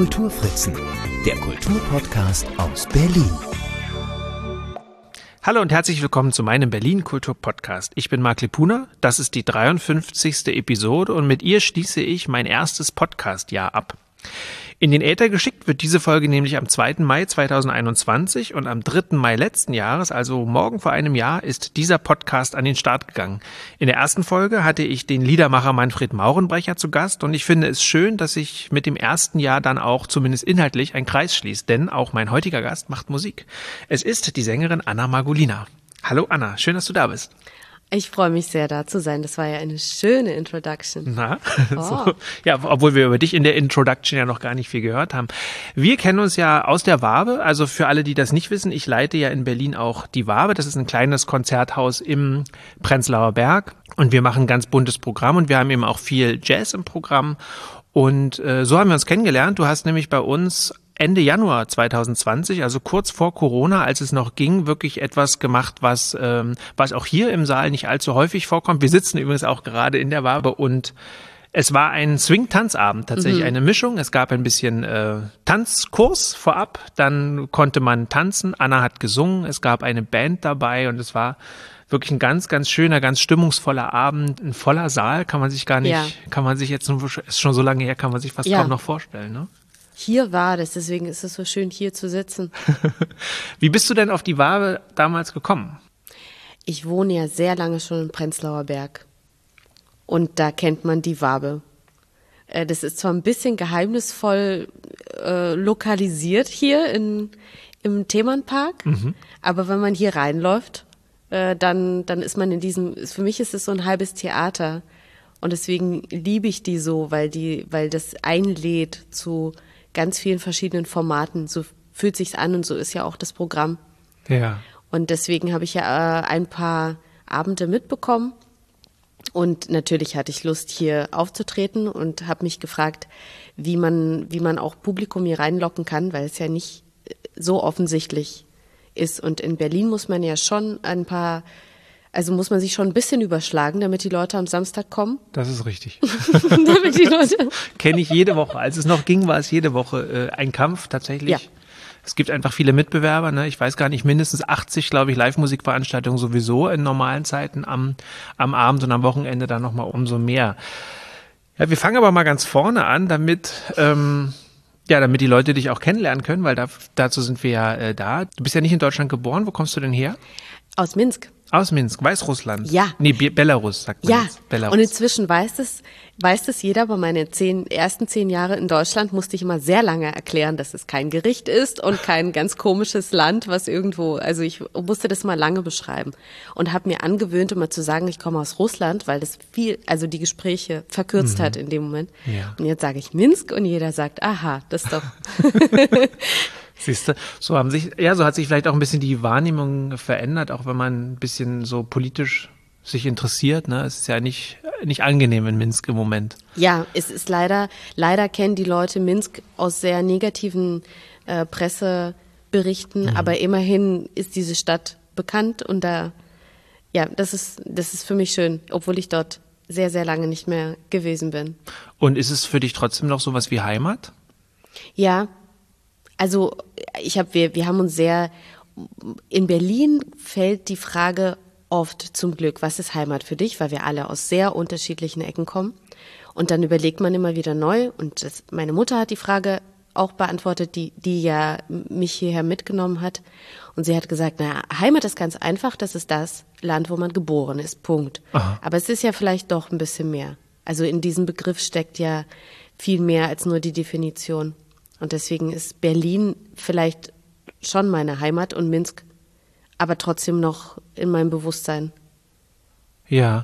Kulturfritzen, der Kulturpodcast aus Berlin. Hallo und herzlich willkommen zu meinem Berlin-Kultur-Podcast. Ich bin Marc Lipuna, das ist die 53. Episode und mit ihr schließe ich mein erstes Podcast-Jahr ab. In den Äther geschickt wird diese Folge nämlich am 2. Mai 2021 und am 3. Mai letzten Jahres, also morgen vor einem Jahr, ist dieser Podcast an den Start gegangen. In der ersten Folge hatte ich den Liedermacher Manfred Maurenbrecher zu Gast und ich finde es schön, dass sich mit dem ersten Jahr dann auch zumindest inhaltlich ein Kreis schließt, denn auch mein heutiger Gast macht Musik. Es ist die Sängerin Anna Margolina. Hallo Anna, schön, dass du da bist. Ich freue mich sehr, da zu sein. Das war ja eine schöne Introduction. Na, so. Ja, obwohl wir über dich in der Introduction ja noch gar nicht viel gehört haben. Wir kennen uns ja aus der Wabe. Also für alle, die das nicht wissen, ich leite ja in Berlin auch die Wabe. Das ist ein kleines Konzerthaus im Prenzlauer Berg. Und wir machen ein ganz buntes Programm und wir haben eben auch viel Jazz im Programm. Und so haben wir uns kennengelernt. Du hast nämlich bei uns Ende Januar 2020, also kurz vor Corona, als es noch ging, wirklich etwas gemacht, was auch hier im Saal nicht allzu häufig vorkommt. Wir sitzen übrigens auch gerade in der Wabe und es war ein Swing-Tanzabend, tatsächlich eine Mischung. Es gab ein bisschen Tanzkurs vorab, dann konnte man tanzen, Anna hat gesungen, es gab eine Band dabei und es war wirklich ein ganz, ganz schöner, ganz stimmungsvoller Abend, ein voller Saal, kann man sich gar nicht, kann man sich jetzt, ist schon so lange her, kann man sich fast kaum noch vorstellen, ne? Hier war das, deswegen ist es so schön, hier zu sitzen. Wie bist du denn auf die Wabe damals gekommen? Ich wohne ja sehr lange schon im Prenzlauer Berg und da kennt man die Wabe. Das ist zwar ein bisschen geheimnisvoll lokalisiert hier im Themannpark, aber wenn man hier reinläuft, dann ist man für mich ist es so ein halbes Theater und deswegen liebe ich die so, weil das einlädt zu ganz vielen verschiedenen Formaten. So fühlt sich's an und so ist ja auch das Programm. Ja. Und deswegen habe ich ja ein paar Abende mitbekommen und natürlich hatte ich Lust, hier aufzutreten und habe mich gefragt, wie man auch Publikum hier reinlocken kann, weil es ja nicht so offensichtlich ist. Und in Berlin muss man ja schon muss man sich schon ein bisschen überschlagen, damit die Leute am Samstag kommen. Das ist richtig. Damit die Leute Kenne ich jede Woche. Als es noch ging, war es jede Woche ein Kampf tatsächlich. Ja. Es gibt einfach viele Mitbewerber, ne? Ich weiß gar nicht, mindestens 80, glaube ich, Live-Musikveranstaltungen sowieso in normalen Zeiten am Abend und am Wochenende dann nochmal umso mehr. Ja, wir fangen aber mal ganz vorne an, damit die Leute dich auch kennenlernen können, weil dazu sind wir ja da. Du bist ja nicht in Deutschland geboren. Wo kommst du denn her? Aus Minsk. Aus Minsk, Weißrussland? Ja. Nee, Belarus, sagt man jetzt. Belarus. Und inzwischen weiß das jeder, aber meine ersten 10 Jahre in Deutschland musste ich immer sehr lange erklären, dass es kein Gericht ist und kein ganz komisches Land, was irgendwo, also ich musste das mal lange beschreiben und habe mir angewöhnt, immer zu sagen, ich komme aus Russland, weil das die Gespräche verkürzt hat in dem Moment. Ja. Und jetzt sage ich Minsk und jeder sagt, aha, das ist doch... Siehst du, so hat sich vielleicht auch ein bisschen die Wahrnehmung verändert, auch wenn man ein bisschen so politisch sich interessiert, ne? Es ist ja nicht angenehm in Minsk im Moment. Ja, es ist leider kennen die Leute Minsk aus sehr negativen Presseberichten, aber immerhin ist diese Stadt bekannt und das ist für mich schön, obwohl ich dort sehr, sehr lange nicht mehr gewesen bin. Und ist es für dich trotzdem noch sowas wie Heimat? Ja. Also wir haben uns in Berlin fällt die Frage oft zum Glück, was ist Heimat für dich, weil wir alle aus sehr unterschiedlichen Ecken kommen und dann überlegt man immer wieder neu und meine Mutter hat die Frage auch beantwortet, die ja mich hierher mitgenommen hat und sie hat gesagt, Heimat ist ganz einfach, das ist das Land, wo man geboren ist, Punkt. Aha. Aber es ist ja vielleicht doch ein bisschen mehr. Also in diesem Begriff steckt ja viel mehr als nur die Definition. Und deswegen ist Berlin vielleicht schon meine Heimat und Minsk, aber trotzdem noch in meinem Bewusstsein. Ja,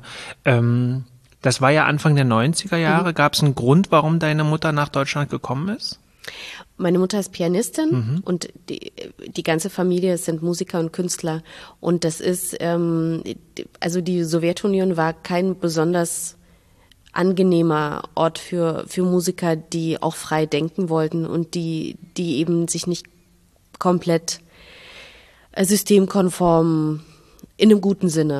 das war ja Anfang der 90er Jahre. Gab es einen Grund, warum deine Mutter nach Deutschland gekommen ist? Meine Mutter ist Pianistin und die ganze Familie sind Musiker und Künstler. Und das ist, die Sowjetunion war kein besonders angenehmer Ort für Musiker, die auch frei denken wollten und die eben sich nicht komplett systemkonform in einem guten Sinne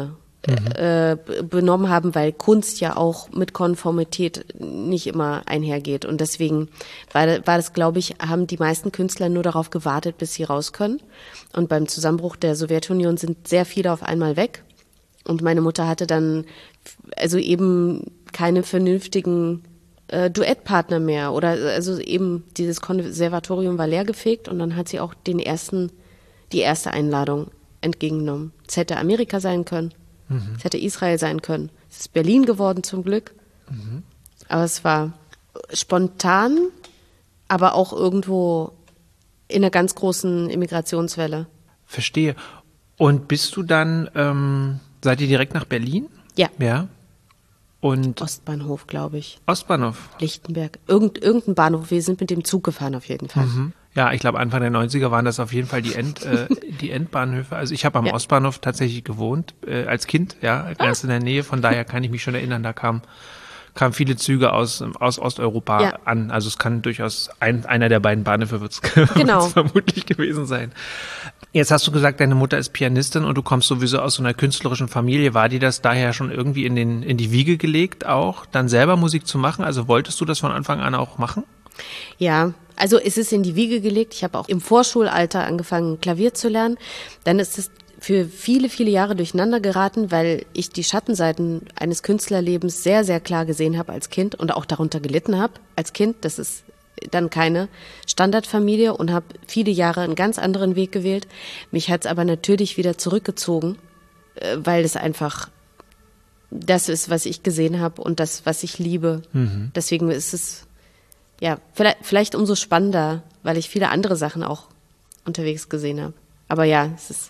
benommen haben, weil Kunst ja auch mit Konformität nicht immer einhergeht. Und deswegen war das, glaube ich, haben die meisten Künstler nur darauf gewartet, bis sie raus können. Und beim Zusammenbruch der Sowjetunion sind sehr viele auf einmal weg. Und meine Mutter hatte dann also eben keine vernünftigen Duettpartner mehr. Oder also eben dieses Konservatorium war leergefegt und dann hat sie auch die erste Einladung entgegengenommen. Es hätte Amerika sein können. Es hätte Israel sein können. Es ist Berlin geworden zum Glück. Aber es war spontan, aber auch irgendwo in einer ganz großen Immigrationswelle. Verstehe. Und bist du dann, seid ihr direkt nach Berlin? Ja. Ja. Und Ostbahnhof, glaube ich. Ostbahnhof? Lichtenberg. Irgendein Bahnhof. Wir sind mit dem Zug gefahren auf jeden Fall. Ja, ich glaube, Anfang der 90er waren das auf jeden Fall die Endbahnhöfe. Also ich habe am Ostbahnhof tatsächlich gewohnt, als Kind, ja, ganz in der Nähe. Von daher kann ich mich schon erinnern, da kamen viele Züge aus Osteuropa an. Also es kann durchaus einer der beiden Bahnhöfe wird's vermutlich gewesen sein. Jetzt hast du gesagt, deine Mutter ist Pianistin und du kommst sowieso aus so einer künstlerischen Familie. War dir das daher schon irgendwie in die Wiege gelegt, auch dann selber Musik zu machen? Also wolltest du das von Anfang an auch machen? Ja, also es ist in die Wiege gelegt. Ich habe auch im Vorschulalter angefangen, Klavier zu lernen. Dann ist es für viele, viele Jahre durcheinander geraten, weil ich die Schattenseiten eines Künstlerlebens sehr, sehr klar gesehen habe als Kind und auch darunter gelitten habe als Kind. Das ist dann keine Standardfamilie und habe viele Jahre einen ganz anderen Weg gewählt. Mich hat es aber natürlich wieder zurückgezogen, weil es einfach das ist, was ich gesehen habe und das, was ich liebe. Deswegen ist es ja vielleicht umso spannender, weil ich viele andere Sachen auch unterwegs gesehen habe. Aber ja, es ist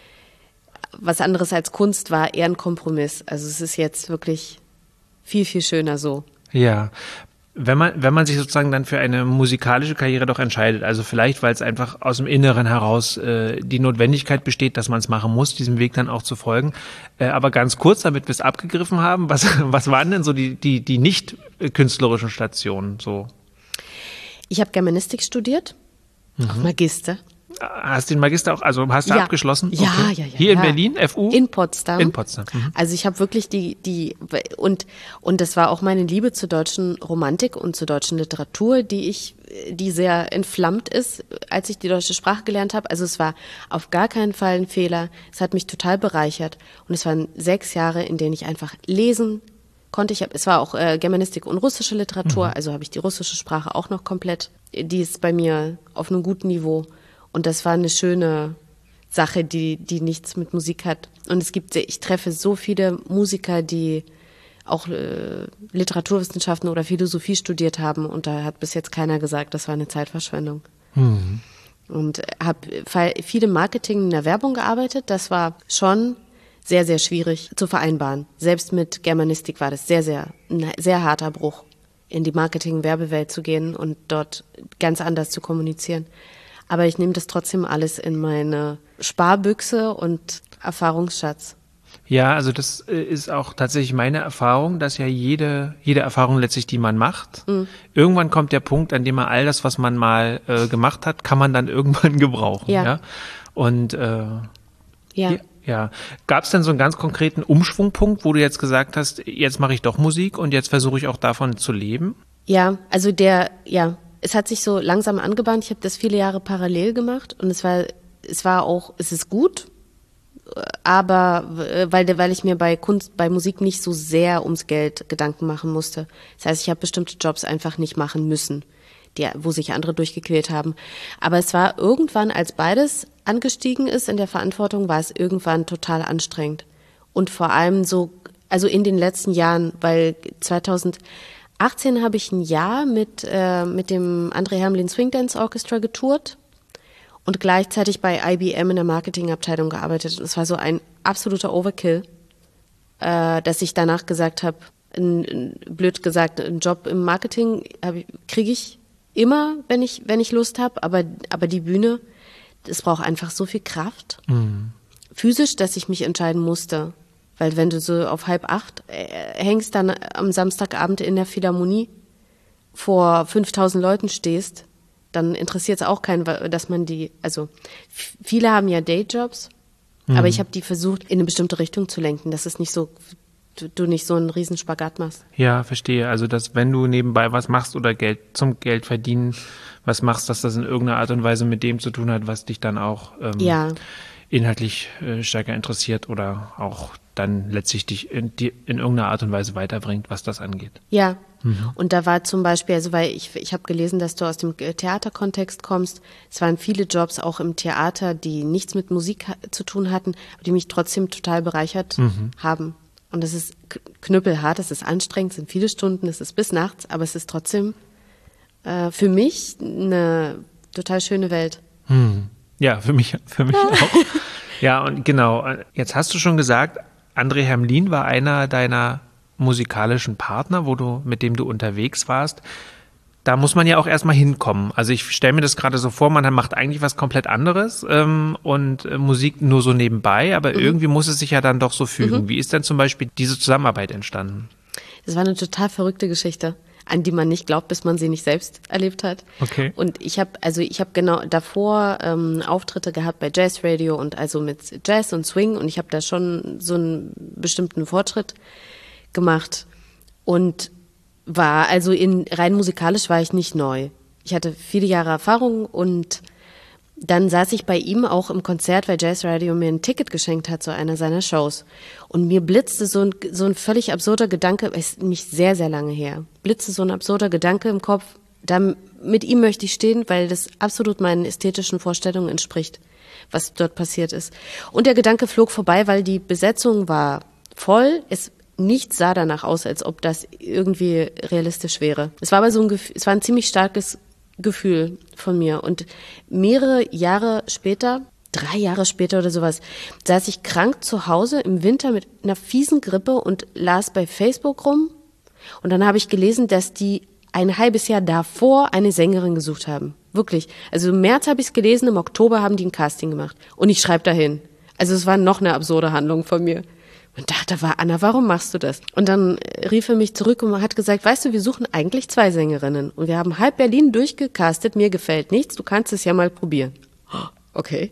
was anderes als Kunst, war eher ein Kompromiss. Also es ist jetzt wirklich viel, viel schöner so. Ja. Wenn man sich sozusagen dann für eine musikalische Karriere doch entscheidet, also vielleicht, weil es einfach aus dem Inneren heraus die Notwendigkeit besteht, dass man es machen muss, diesem Weg dann auch zu folgen. Aber ganz kurz, damit wir es abgegriffen haben, was waren denn so die nicht künstlerischen Stationen so? Ich habe Germanistik studiert, auch Magister. Hast den Magister auch, also hast du abgeschlossen? Ja, okay. ja. Hier in Berlin, FU? In Potsdam. In Potsdam. Also ich habe wirklich und das war auch meine Liebe zur deutschen Romantik und zur deutschen Literatur, die sehr entflammt ist, als ich die deutsche Sprache gelernt habe. Also es war auf gar keinen Fall ein Fehler. Es hat mich total bereichert. Und es waren 6 Jahre, in denen ich einfach lesen konnte. Es war auch Germanistik und russische Literatur, also habe ich die russische Sprache auch noch komplett. Die ist bei mir auf einem guten Niveau. Und das war eine schöne Sache, die nichts mit Musik hat. Und ich treffe so viele Musiker, die auch Literaturwissenschaften oder Philosophie studiert haben. Und da hat bis jetzt keiner gesagt, das war eine Zeitverschwendung. Und habe viel im Marketing in der Werbung gearbeitet. Das war schon sehr, sehr schwierig zu vereinbaren. Selbst mit Germanistik war das ein sehr harter Bruch, in die Marketing-Werbewelt zu gehen und dort ganz anders zu kommunizieren. Aber ich nehme das trotzdem alles in meine Sparbüchse und Erfahrungsschatz. Ja, also das ist auch tatsächlich meine Erfahrung, dass ja jede Erfahrung letztlich, die man macht, irgendwann kommt der Punkt, an dem man all das, was man mal gemacht hat, kann man dann irgendwann gebrauchen. Ja. Und ja. Gab es denn so einen ganz konkreten Umschwungpunkt, wo du jetzt gesagt hast, jetzt mache ich doch Musik und jetzt versuche ich auch davon zu leben? Ja, also es hat sich so langsam angebahnt. Ich habe das viele Jahre parallel gemacht und es ist gut, aber weil ich mir bei Musik nicht so sehr ums Geld Gedanken machen musste. Das heißt, ich habe bestimmte Jobs einfach nicht machen müssen, wo sich andere durchgequält haben. Aber es war irgendwann, als beides angestiegen ist in der Verantwortung, war es irgendwann total anstrengend. Und vor allem also in den letzten Jahren, weil 2018 habe ich ein Jahr mit dem André Hermelin Swing Dance Orchestra getourt und gleichzeitig bei IBM in der Marketingabteilung gearbeitet. Und es war so ein absoluter Overkill, dass ich danach gesagt habe, blöd gesagt, einen Job im Marketing kriege ich immer, wenn ich Lust habe, aber die Bühne, das braucht einfach so viel Kraft, physisch, dass ich mich entscheiden musste. Weil wenn du so auf 7:30 hängst, dann am Samstagabend in der Philharmonie vor 5000 Leuten stehst, dann interessiert es auch keinen, dass man also viele haben ja Dayjobs Aber ich habe die versucht, in eine bestimmte Richtung zu lenken, dass es nicht so, du nicht so einen Riesenspagat machst. Ja, verstehe. Also, dass wenn du nebenbei was machst oder zum Geld verdienen was machst, dass das in irgendeiner Art und Weise mit dem zu tun hat, was dich dann auch inhaltlich stärker interessiert oder auch dann letztlich dich in irgendeiner Art und Weise weiterbringt, was das angeht. Ja, und da war zum Beispiel, also weil ich habe gelesen, dass du aus dem Theaterkontext kommst. Es waren viele Jobs auch im Theater, die nichts mit Musik zu tun hatten, aber die mich trotzdem total bereichert haben. Und das ist knüppelhart, es ist anstrengend, es sind viele Stunden, es ist bis nachts, aber es ist trotzdem für mich eine total schöne Welt. Ja, für mich auch. Ja, und genau, jetzt hast du schon gesagt, André Hermlin war einer deiner musikalischen Partner, mit dem du unterwegs warst. Da muss man ja auch erstmal hinkommen. Also ich stelle mir das gerade so vor, man macht eigentlich was komplett anderes und Musik nur so nebenbei, aber irgendwie muss es sich ja dann doch so fügen. Wie ist denn zum Beispiel diese Zusammenarbeit entstanden? Das war eine total verrückte Geschichte, an die man nicht glaubt, bis man sie nicht selbst erlebt hat. Okay. Und ich habe genau davor Auftritte gehabt bei Jazz Radio und also mit Jazz und Swing und ich habe da schon so einen bestimmten Fortschritt gemacht und war also rein musikalisch war ich nicht neu. Ich hatte viele Jahre Erfahrung und dann saß ich bei ihm auch im Konzert, weil Jazz Radio mir ein Ticket geschenkt hat zu einer seiner Shows. Und mir blitzte so ein völlig absurder Gedanke, ist nämlich sehr, sehr lange her, blitzte so ein absurder Gedanke im Kopf, mit ihm möchte ich stehen, weil das absolut meinen ästhetischen Vorstellungen entspricht, was dort passiert ist. Und der Gedanke flog vorbei, weil die Besetzung war voll, nichts sah danach aus, als ob das irgendwie realistisch wäre. Es war aber es war ein ziemlich starkes Gefühl von mir. Und mehrere Jahre später, 3 Jahre später oder sowas, saß ich krank zu Hause im Winter mit einer fiesen Grippe und las bei Facebook rum. Und dann habe ich gelesen, dass die ein halbes Jahr davor eine Sängerin gesucht haben. Wirklich. Also im März habe ich es gelesen, im Oktober haben die ein Casting gemacht. Und ich schreibe dahin. Also es war noch eine absurde Handlung von mir. Und dachte, Anna, warum machst du das? Und dann rief er mich zurück und hat gesagt, weißt du, wir suchen eigentlich 2 Sängerinnen. Und wir haben halb Berlin durchgecastet, mir gefällt nichts, du kannst es ja mal probieren. Okay.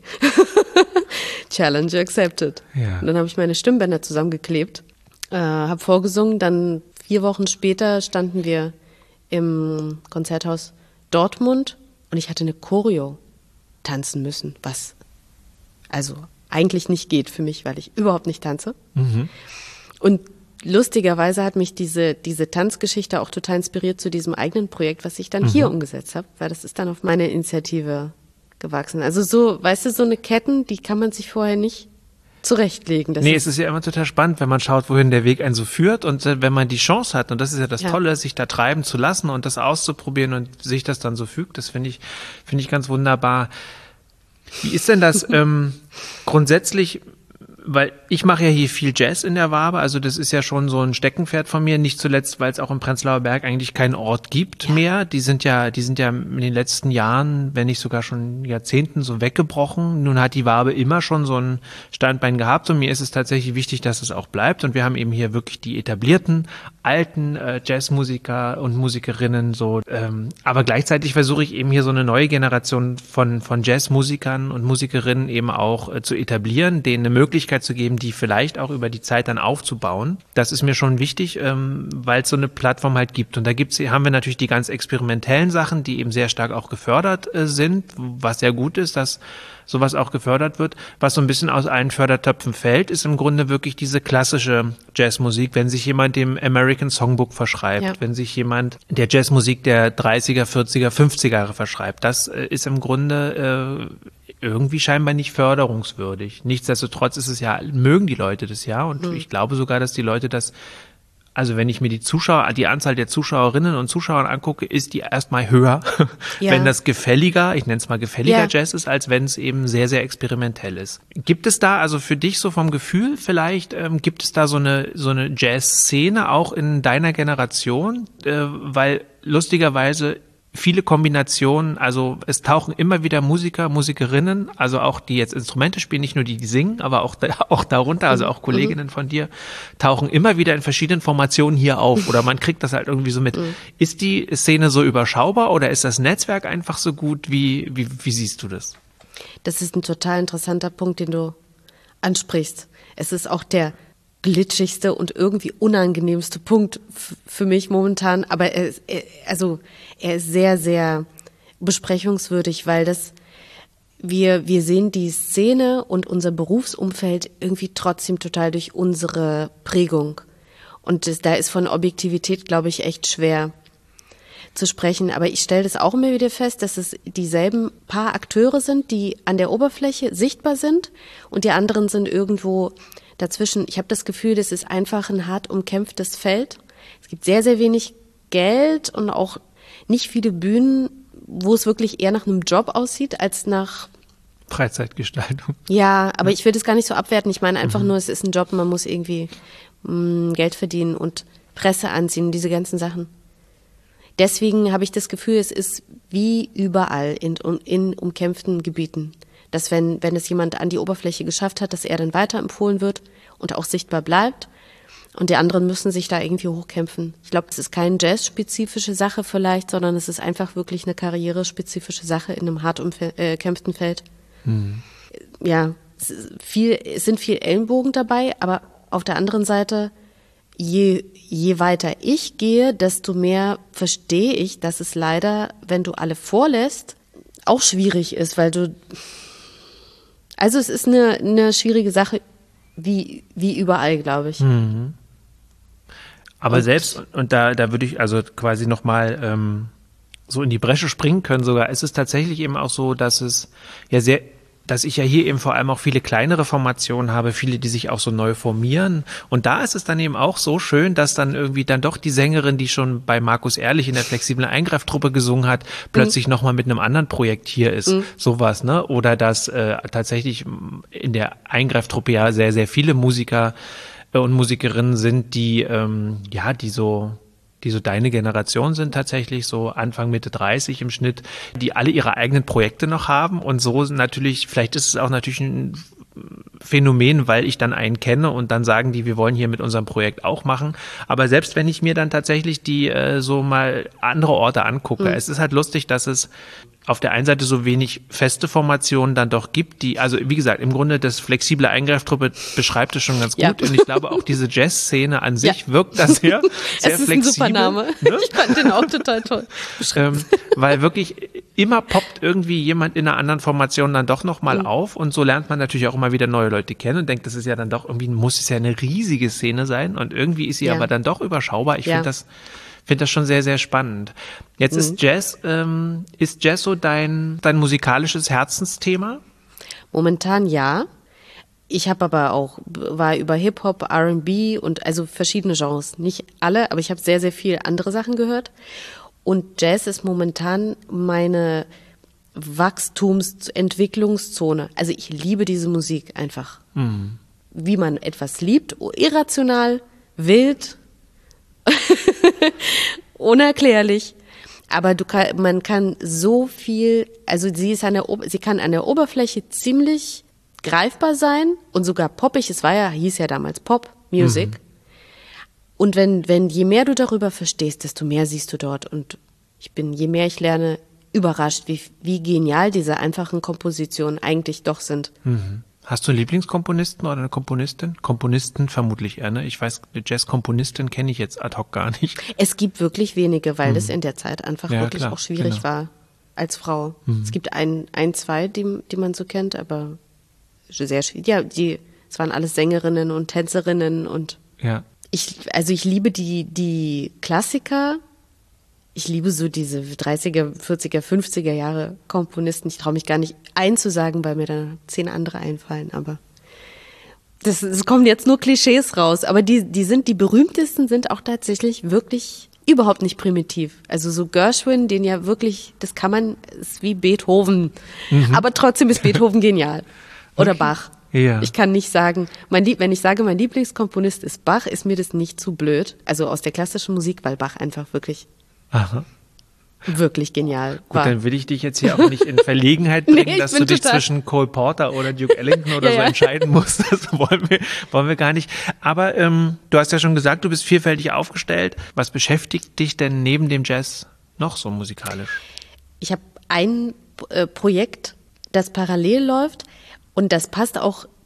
Challenge accepted. Ja. Und dann habe ich meine Stimmbänder zusammengeklebt, habe vorgesungen, dann 4 Wochen später standen wir im Konzerthaus Dortmund und ich hatte eine Choreo tanzen müssen, was also eigentlich nicht geht für mich, weil ich überhaupt nicht tanze. Und lustigerweise hat mich diese Tanzgeschichte auch total inspiriert zu diesem eigenen Projekt, was ich dann hier umgesetzt habe, weil das ist dann auf meine Initiative gewachsen. Also so, weißt du, so eine Ketten, die kann man sich vorher nicht zurechtlegen. Es ist ja immer total spannend, wenn man schaut, wohin der Weg einen so führt und wenn man die Chance hat, und das ist ja das Tolle, sich da treiben zu lassen und das auszuprobieren und sich das dann so fügt, das finde ich ganz wunderbar. Wie ist denn das grundsätzlich, weil ich mache ja hier viel Jazz in der Wabe, also das ist ja schon so ein Steckenpferd von mir, nicht zuletzt, weil es auch im Prenzlauer Berg eigentlich keinen Ort gibt mehr. Die sind ja in den letzten Jahren, wenn nicht sogar schon Jahrzehnten so weggebrochen. Nun hat die Wabe immer schon so ein Standbein gehabt und mir ist es tatsächlich wichtig, dass es auch bleibt und wir haben eben hier wirklich die etablierten, alten Jazzmusiker und Musikerinnen so, aber gleichzeitig versuche ich eben hier so eine neue Generation von Jazzmusikern und Musikerinnen eben auch zu etablieren, denen eine Möglichkeit zu geben, die vielleicht auch über die Zeit dann aufzubauen. Das ist mir schon wichtig, weil es so eine Plattform halt gibt. Und da haben wir natürlich die ganz experimentellen Sachen, die eben sehr stark auch gefördert sind, was sehr gut ist, dass sowas auch gefördert wird. Was so ein bisschen aus allen Fördertöpfen fällt, ist im Grunde wirklich diese klassische Jazzmusik, wenn sich jemand dem American Songbook verschreibt, wenn sich jemand der Jazzmusik der 30er, 40er, 50er Jahre verschreibt. Das ist im Grunde irgendwie scheinbar nicht förderungswürdig. Nichtsdestotrotz ist es ja, mögen die Leute das ja und ich glaube sogar, dass die Leute das, also wenn ich mir die Anzahl der Zuschauerinnen und Zuschauer angucke, ist die erstmal höher, wenn das gefälliger, ich nenne es mal gefälliger Jazz ist, als wenn es eben sehr, sehr experimentell ist. Gibt es da, also für dich so vom Gefühl vielleicht, gibt es da so eine Jazz-Szene auch in deiner Generation? Weil lustigerweise viele Kombinationen, also es tauchen immer wieder Musiker, Musikerinnen, also auch die jetzt Instrumente spielen, nicht nur die singen, aber auch darunter, also auch Kolleginnen von dir, tauchen immer wieder in verschiedenen Formationen hier auf oder man kriegt das halt irgendwie so mit. Ist die Szene so überschaubar oder ist das Netzwerk einfach so gut? Wie siehst du das? Das ist ein total interessanter Punkt, den du ansprichst. Es ist auch der glitschigste und irgendwie unangenehmste Punkt für mich momentan, aber er ist sehr, sehr besprechungswürdig, weil wir sehen die Szene und unser Berufsumfeld irgendwie trotzdem total durch unsere Prägung. Und da ist von Objektivität, glaube ich, echt schwer zu sprechen. Aber ich stelle das auch immer wieder fest, dass es dieselben paar Akteure sind, die an der Oberfläche sichtbar sind und die anderen sind irgendwo dazwischen. Ich habe das Gefühl, das ist einfach ein hart umkämpftes Feld. Es gibt sehr, sehr wenig Geld und auch nicht viele Bühnen, wo es wirklich eher nach einem Job aussieht, als nach Freizeitgestaltung. Ja, aber ich will das gar nicht so abwerten. Ich meine einfach nur, es ist ein Job, man muss irgendwie Geld verdienen und Presse anziehen, diese ganzen Sachen. Deswegen habe ich das Gefühl, es ist wie überall in umkämpften Gebieten, dass wenn es jemand an die Oberfläche geschafft hat, dass er dann weiterempfohlen wird und auch sichtbar bleibt und die anderen müssen sich da irgendwie hochkämpfen. Ich glaube, es ist keine jazzspezifische Sache vielleicht, sondern es ist einfach wirklich eine karrierespezifische Sache in einem hart umkämpften Feld. Ja, es sind viel Ellenbogen dabei, aber auf der anderen Seite, je weiter ich gehe, desto mehr verstehe ich, dass es leider, wenn du alle vorlässt, auch schwierig ist, also es ist eine schwierige Sache, wie überall, glaube ich. Aber und da würde ich also quasi nochmal so in die Bresche springen können sogar. Es ist tatsächlich eben auch so, dass ich ja hier eben vor allem auch viele kleinere Formationen habe, viele, die sich auch so neu formieren. Und da ist es dann eben auch so schön, dass dann irgendwie dann doch die Sängerin, die schon bei Markus Ehrlich in der flexiblen Eingreiftruppe gesungen hat, plötzlich nochmal mit einem anderen Projekt hier ist. Sowas, ne? Oder dass tatsächlich in der Eingreiftruppe ja sehr, sehr viele Musiker und Musikerinnen sind, die so deine Generation sind, tatsächlich so Anfang, Mitte 30 im Schnitt, die alle ihre eigenen Projekte noch haben und so natürlich, vielleicht ist es auch natürlich ein Phänomen, weil ich dann einen kenne und dann sagen die, wir wollen hier mit unserem Projekt auch machen. Aber selbst wenn ich mir dann tatsächlich die so mal andere Orte angucke, es ist halt lustig, dass es auf der einen Seite so wenig feste Formationen dann doch gibt, die, also wie gesagt, im Grunde das flexible Eingreiftruppe beschreibt es schon ganz gut und ich glaube auch diese Jazz-Szene an sich wirkt das sehr es ist flexibel. Ein super Name. Ne? Ich fand den auch total toll. Weil wirklich immer poppt irgendwie jemand in einer anderen Formation dann doch nochmal auf und so lernt man natürlich auch immer wieder neue Leute kennen und denkt, das ist ja dann doch irgendwie, muss es ja eine riesige Szene sein und irgendwie ist sie aber dann doch überschaubar. Ich finde das schon sehr, sehr spannend. Jetzt ist Jazz so dein musikalisches Herzensthema? Momentan ja. Ich habe aber war über Hip-Hop, R&B und also verschiedene Genres. Nicht alle, aber ich habe sehr, sehr viel andere Sachen gehört. Und Jazz ist momentan meine Entwicklungszone. Also ich liebe diese Musik einfach. Wie man etwas liebt, irrational, wild, unerklärlich. Aber man kann so viel, also sie kann an der Oberfläche ziemlich greifbar sein und sogar poppig. Hieß ja damals Pop Music. Und wenn je mehr du darüber verstehst, desto mehr siehst du dort. Und je mehr ich lerne, überrascht, wie genial diese einfachen Kompositionen eigentlich doch sind. Hast du einen Lieblingskomponisten oder eine Komponistin? Komponisten vermutlich eher, ne? Ich weiß, eine Jazzkomponistin kenne ich jetzt ad hoc gar nicht. Es gibt wirklich wenige, weil das in der Zeit einfach wirklich auch schwierig war als Frau. Es gibt zwei, die man so kennt, aber sehr schwierig. Ja, es waren alles Sängerinnen und Tänzerinnen und ich liebe die Klassiker. Ich liebe so diese 30er, 40er, 50er Jahre Komponisten. Ich traue mich gar nicht einzusagen, weil mir dann 10 andere einfallen. Aber es kommen jetzt nur Klischees raus. Aber die berühmtesten sind auch tatsächlich wirklich überhaupt nicht primitiv. Also so Gershwin, den ja wirklich, ist wie Beethoven. Aber trotzdem ist Beethoven genial. Oder Bach. Ja. Ich kann nicht sagen, wenn ich sage, mein Lieblingskomponist ist Bach, ist mir das nicht zu blöd. Also aus der klassischen Musik, weil Bach einfach wirklich wirklich genial war. Gut, dann will ich dich jetzt hier auch nicht in Verlegenheit bringen, dass du dich zwischen Cole Porter oder Duke Ellington oder so entscheiden musst. Das wollen wir gar nicht. Aber du hast ja schon gesagt, du bist vielfältig aufgestellt. Was beschäftigt dich denn neben dem Jazz noch so musikalisch? Ich habe ein Projekt, das parallel läuft und das passt auch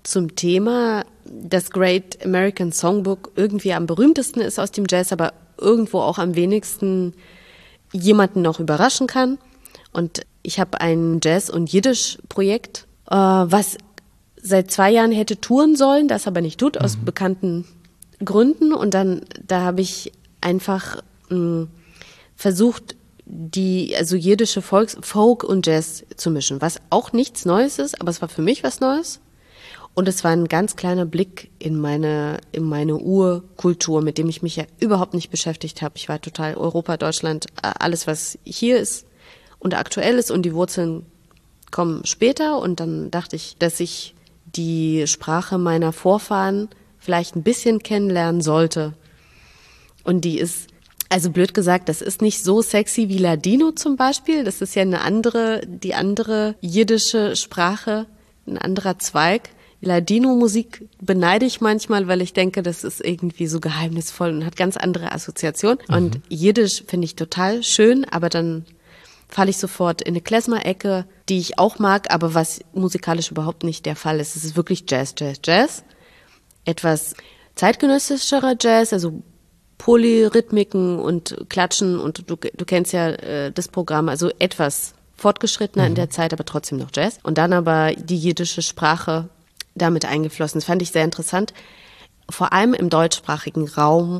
zum Thema, das Great American Songbook irgendwie am berühmtesten ist aus dem Jazz, aber irgendwo auch am wenigsten jemanden noch überraschen kann. Und ich habe ein Jazz- und Jiddisch-Projekt, was seit 2 Jahren hätte touren sollen, das aber nicht tut, aus bekannten Gründen. Und da habe ich einfach versucht, also jiddische Folk und Jazz zu mischen, was auch nichts Neues ist, aber es war für mich was Neues. Und es war ein ganz kleiner Blick in meine Urkultur, mit dem ich mich ja überhaupt nicht beschäftigt habe. Ich war total Europa, Deutschland, alles, was hier ist und aktuell ist, und die Wurzeln kommen später. Und dann dachte ich, dass ich die Sprache meiner Vorfahren vielleicht ein bisschen kennenlernen sollte. Und die ist, also blöd gesagt, das ist nicht so sexy wie Ladino zum Beispiel. Das ist ja die andere jiddische Sprache, ein anderer Zweig. Ladino-Musik beneide ich manchmal, weil ich denke, das ist irgendwie so geheimnisvoll und hat ganz andere Assoziationen. Und Jiddisch finde ich total schön, aber dann falle ich sofort in eine Klezmer-Ecke, die ich auch mag, aber was musikalisch überhaupt nicht der Fall ist. Es ist wirklich Jazz. Etwas zeitgenössischerer Jazz, also Polyrhythmiken und Klatschen, und du kennst ja das Programm, also etwas fortgeschrittener in der Zeit, aber trotzdem noch Jazz. Und dann aber die jiddische Sprache damit eingeflossen. Das fand ich sehr interessant. Vor allem im deutschsprachigen Raum,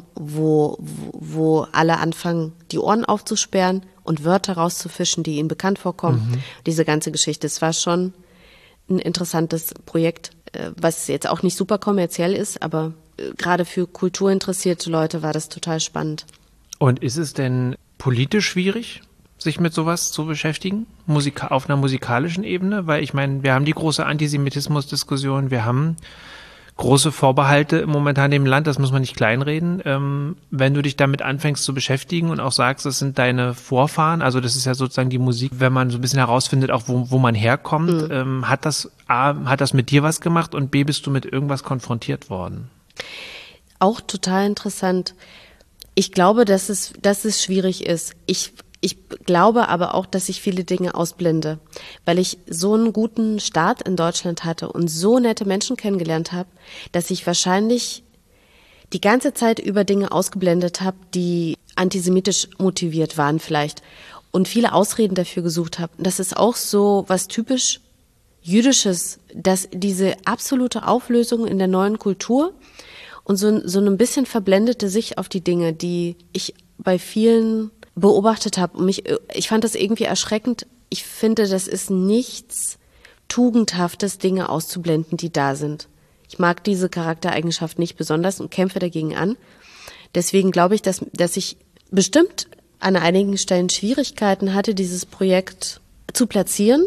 wo alle anfangen, die Ohren aufzusperren und Wörter rauszufischen, die ihnen bekannt vorkommen. Diese ganze Geschichte. Es war schon ein interessantes Projekt, was jetzt auch nicht super kommerziell ist, aber gerade für kulturinteressierte Leute war das total spannend. Und ist es denn politisch schwierig, sich mit sowas zu beschäftigen, auf einer musikalischen Ebene? Weil ich meine, wir haben die große Antisemitismus-Diskussion, wir haben große Vorbehalte momentan im Land, das muss man nicht kleinreden. Wenn du dich damit anfängst zu beschäftigen und auch sagst, das sind deine Vorfahren, also das ist ja sozusagen die Musik, wenn man so ein bisschen herausfindet, auch wo man herkommt, hat das mit dir was gemacht, und B, bist du mit irgendwas konfrontiert worden? Auch total interessant. Ich glaube, dass es schwierig ist. Ich glaube aber auch, dass ich viele Dinge ausblende, weil ich so einen guten Start in Deutschland hatte und so nette Menschen kennengelernt habe, dass ich wahrscheinlich die ganze Zeit über Dinge ausgeblendet habe, die antisemitisch motiviert waren vielleicht, und viele Ausreden dafür gesucht habe. Das ist auch so was typisch Jüdisches, dass diese absolute Auflösung in der neuen Kultur und so ein bisschen verblendete Sicht auf die Dinge, die ich bei vielen beobachtet habe. Und ich fand das irgendwie erschreckend. Ich finde, das ist nichts Tugendhaftes, Dinge auszublenden, die da sind. Ich mag diese Charaktereigenschaft nicht besonders und kämpfe dagegen an. Deswegen glaube ich, dass ich bestimmt an einigen Stellen Schwierigkeiten hatte, dieses Projekt zu platzieren,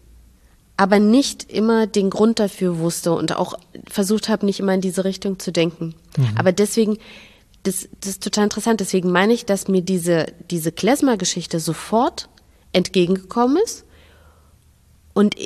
aber nicht immer den Grund dafür wusste und auch versucht habe, nicht immer in diese Richtung zu denken. Aber deswegen, das ist total interessant. Deswegen meine ich, dass mir diese Klezmer-Geschichte sofort entgegengekommen ist. Und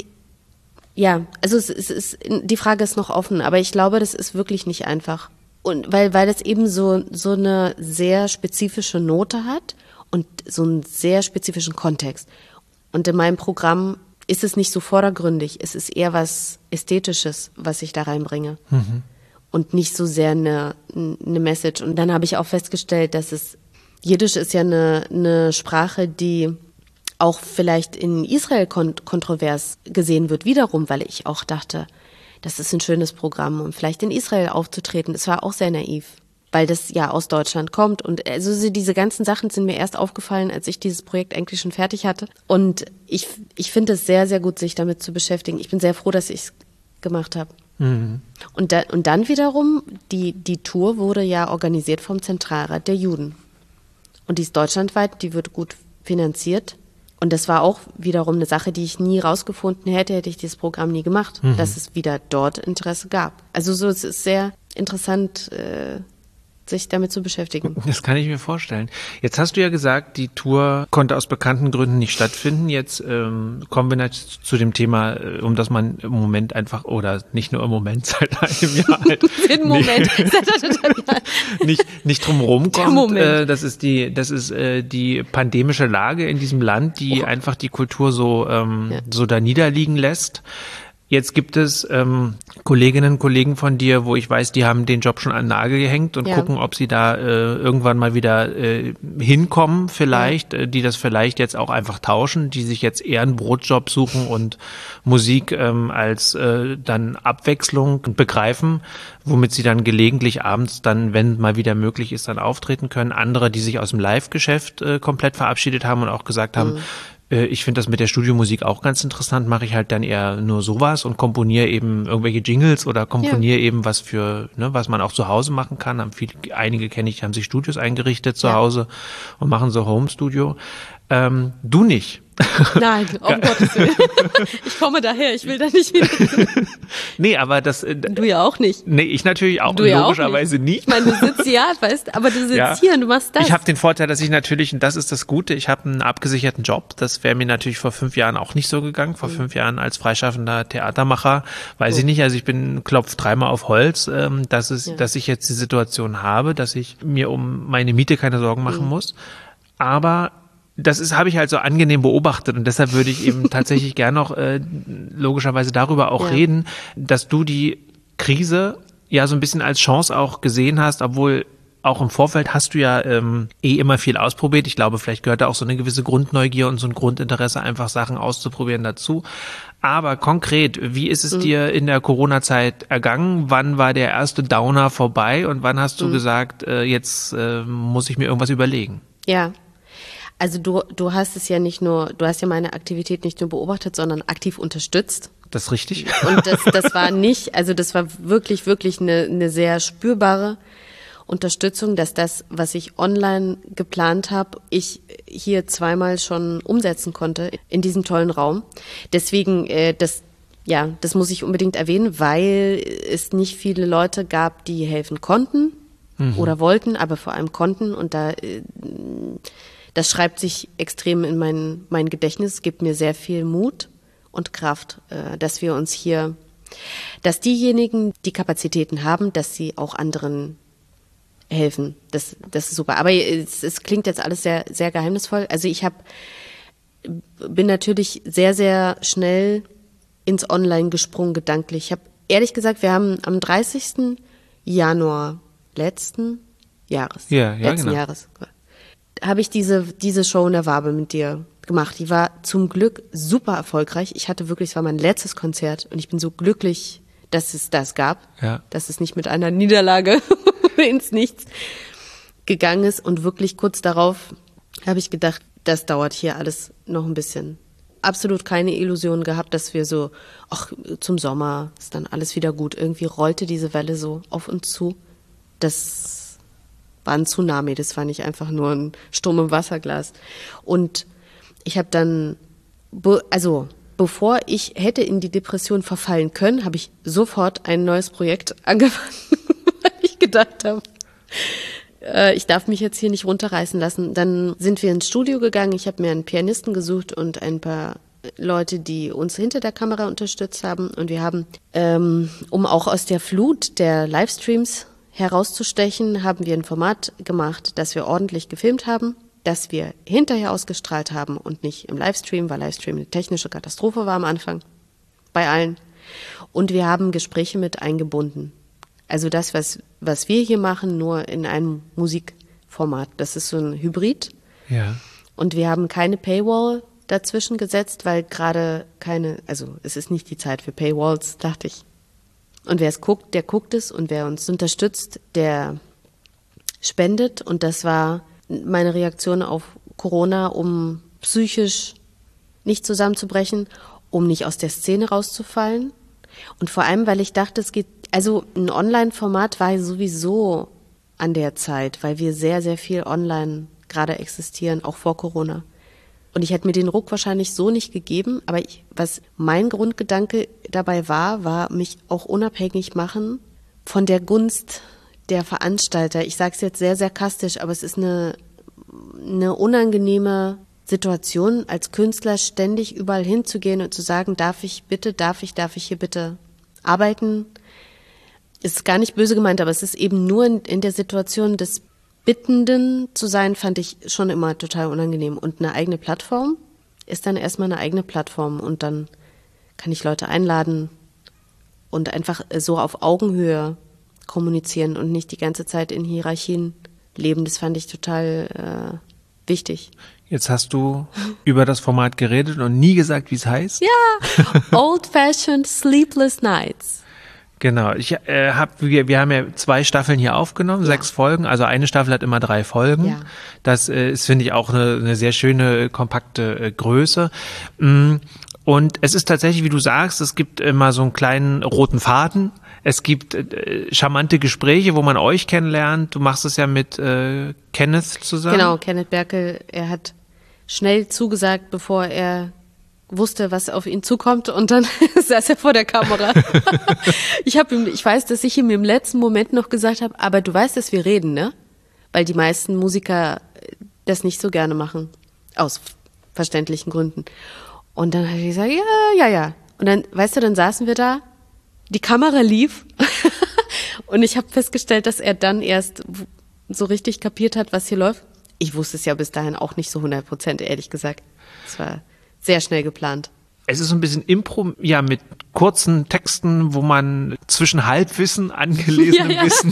ja, also die Frage ist noch offen, aber ich glaube, das ist wirklich nicht einfach. Und weil das eben so eine sehr spezifische Note hat und so einen sehr spezifischen Kontext. Und in meinem Programm ist es nicht so vordergründig. Es ist eher was Ästhetisches, was ich da reinbringe. Und nicht so sehr eine Message. Und dann habe ich auch festgestellt, dass Jiddisch ist ja eine Sprache, die auch vielleicht in Israel kontrovers gesehen wird, wiederum, weil ich auch dachte, das ist ein schönes Programm, um vielleicht in Israel aufzutreten. Das war auch sehr naiv, weil das ja aus Deutschland kommt. Und also diese ganzen Sachen sind mir erst aufgefallen, als ich dieses Projekt eigentlich schon fertig hatte. Und ich finde es sehr, sehr gut, sich damit zu beschäftigen. Ich bin sehr froh, dass ich es gemacht habe. Und dann wiederum, die Tour wurde ja organisiert vom Zentralrat der Juden. Und die ist deutschlandweit, die wird gut finanziert. Und das war auch wiederum eine Sache, die ich nie rausgefunden hätte ich dieses Programm nie gemacht, dass es wieder dort Interesse gab. Also so, es ist sehr interessant, sich damit zu beschäftigen. Das kann ich mir vorstellen. Jetzt hast du ja gesagt, die Tour konnte aus bekannten Gründen nicht stattfinden. Jetzt kommen wir natürlich zu dem Thema, um das man im Moment einfach, oder nicht nur im Moment, seit einem Jahr halt nicht drum rumkommt. Das ist die pandemische Lage in diesem Land, die einfach die Kultur so da niederliegen lässt. Jetzt gibt es Kolleginnen und Kollegen von dir, wo ich weiß, die haben den Job schon an den Nagel gehängt und gucken, ob sie da irgendwann mal wieder hinkommen vielleicht, die das vielleicht jetzt auch einfach tauschen, die sich jetzt eher einen Brotjob suchen und Musik als dann Abwechslung begreifen, womit sie dann gelegentlich abends dann, wenn mal wieder möglich ist, dann auftreten können. Andere, die sich aus dem Live-Geschäft komplett verabschiedet haben und auch gesagt haben, ich finde das mit der Studiomusik auch ganz interessant, mache ich halt dann eher nur sowas und komponiere eben irgendwelche Jingles oder komponiere eben was für, ne, was man auch zu Hause machen kann. Einige kenne ich, haben sich Studios eingerichtet zu Hause und machen so Home-Studio. Du nicht. Nein, um Gottes Willen. Ich komme daher, ich will da nicht wieder zurück. Nee, aber das... Du ja auch nicht. Nee, ich natürlich auch, du ja logischerweise auch nicht. nicht. Ich meine, du sitzt ja, weißt, aber du sitzt hier und du machst das. Ich habe den Vorteil, dass ich natürlich, und das ist das Gute, ich habe einen abgesicherten Job. Das wäre mir natürlich vor 5 Jahren auch nicht so gegangen. Vor 5 Jahren als freischaffender Theatermacher, weiß ich nicht, also ich klopf dreimal auf Holz, dass ich jetzt die Situation habe, dass ich mir um meine Miete keine Sorgen machen muss. Aber habe ich halt so angenehm beobachtet und deshalb würde ich eben tatsächlich gern noch logischerweise darüber auch reden, dass du die Krise ja so ein bisschen als Chance auch gesehen hast, obwohl auch im Vorfeld hast du ja immer viel ausprobiert. Ich glaube, vielleicht gehört da auch so eine gewisse Grundneugier und so ein Grundinteresse, einfach Sachen auszuprobieren dazu. Aber konkret, wie ist es dir in der Corona-Zeit ergangen? Wann war der erste Downer vorbei und wann hast du gesagt, jetzt muss ich mir irgendwas überlegen? Ja. Also du hast es ja nicht nur, du hast ja meine Aktivität nicht nur beobachtet, sondern aktiv unterstützt. Das ist richtig. Und das war nicht, also das war wirklich, wirklich eine sehr spürbare Unterstützung, dass das, was ich online geplant habe, ich hier zweimal schon umsetzen konnte in diesem tollen Raum. Deswegen, das muss ich unbedingt erwähnen, weil es nicht viele Leute gab, die helfen konnten oder wollten, aber vor allem konnten und das schreibt sich extrem in mein Gedächtnis, gibt mir sehr viel Mut und Kraft, dass wir uns hier, dass diejenigen, die Kapazitäten haben, dass sie auch anderen helfen. Das ist super. Aber es klingt jetzt alles sehr, sehr geheimnisvoll. Also bin natürlich sehr, sehr schnell ins Online gesprungen, gedanklich. Ich habe ehrlich gesagt, wir haben am 30. Januar letzten Jahres, habe ich diese Show in der Wabe mit dir gemacht. Die war zum Glück super erfolgreich. Es war mein letztes Konzert und ich bin so glücklich, dass es das gab, dass es nicht mit einer Niederlage ins Nichts gegangen ist. Und wirklich kurz darauf habe ich gedacht, das dauert hier alles noch ein bisschen. Absolut keine Illusion gehabt, dass wir so, zum Sommer ist dann alles wieder gut. Irgendwie rollte diese Welle so auf uns zu. Das war ein Tsunami, das war nicht einfach nur ein Sturm im Wasserglas. Und ich habe dann, bevor ich hätte in die Depression verfallen können, habe ich sofort ein neues Projekt angefangen, weil ich gedacht habe, ich darf mich jetzt hier nicht runterreißen lassen. Dann sind wir ins Studio gegangen, ich habe mir einen Pianisten gesucht und ein paar Leute, die uns hinter der Kamera unterstützt haben. Und wir haben, um auch aus der Flut der Livestreams herauszustechen, haben wir ein Format gemacht, das wir ordentlich gefilmt haben, das wir hinterher ausgestrahlt haben und nicht im Livestream, weil Livestream eine technische Katastrophe war am Anfang, bei allen. Und wir haben Gespräche mit eingebunden. Also das, was wir hier machen, nur in einem Musikformat. Das ist so ein Hybrid. Ja. Und wir haben keine Paywall dazwischen gesetzt, weil gerade es ist nicht die Zeit für Paywalls, dachte ich. Und wer es guckt, der guckt es und wer uns unterstützt, der spendet. Und das war meine Reaktion auf Corona, um psychisch nicht zusammenzubrechen, um nicht aus der Szene rauszufallen. Und vor allem, weil ich dachte, ein Online-Format war sowieso an der Zeit, weil wir sehr, sehr viel online gerade existieren, auch vor Corona. Und ich hätte mir den Ruck wahrscheinlich so nicht gegeben, aber was mein Grundgedanke dabei war mich auch unabhängig machen von der Gunst der Veranstalter. Ich sage es jetzt sehr sarkastisch, aber es ist eine unangenehme Situation, als Künstler ständig überall hinzugehen und zu sagen, darf ich hier bitte arbeiten? Ist gar nicht böse gemeint, aber es ist eben nur in der Situation des Bittenden zu sein, fand ich schon immer total unangenehm. Und eine eigene Plattform ist dann erstmal eine eigene Plattform und dann kann ich Leute einladen, und einfach so auf Augenhöhe kommunizieren und nicht die ganze Zeit in Hierarchien leben. Das fand ich total wichtig. Jetzt hast du über das Format geredet und nie gesagt, wie es heißt. Ja, Old-Fashioned Sleepless Nights. Genau, wir haben ja 2 Staffeln hier aufgenommen, 6 Folgen, also eine Staffel hat immer 3 Folgen. Ja. Das ist, finde ich, auch eine sehr schöne, kompakte Größe. Und es ist tatsächlich, wie du sagst, es gibt immer so einen kleinen roten Faden. Es gibt charmante Gespräche, wo man euch kennenlernt. Du machst es ja mit Kenneth zusammen. Genau, Kenneth Berkel, er hat schnell zugesagt, bevor er wusste, was auf ihn zukommt, und dann saß er vor der Kamera. Ich weiß, dass ich ihm im letzten Moment noch gesagt habe, aber du weißt, dass wir reden, ne? Weil die meisten Musiker das nicht so gerne machen. Aus verständlichen Gründen. Und dann hat er gesagt, ja. Und dann, weißt du, dann saßen wir da, die Kamera lief und ich habe festgestellt, dass er dann erst so richtig kapiert hat, was hier läuft. Ich wusste es ja bis dahin auch nicht so 100%, ehrlich gesagt. Es war sehr schnell geplant. Es ist so ein bisschen Impro, ja, mit kurzen Texten, wo man zwischen Halbwissen, angelesenem Wissen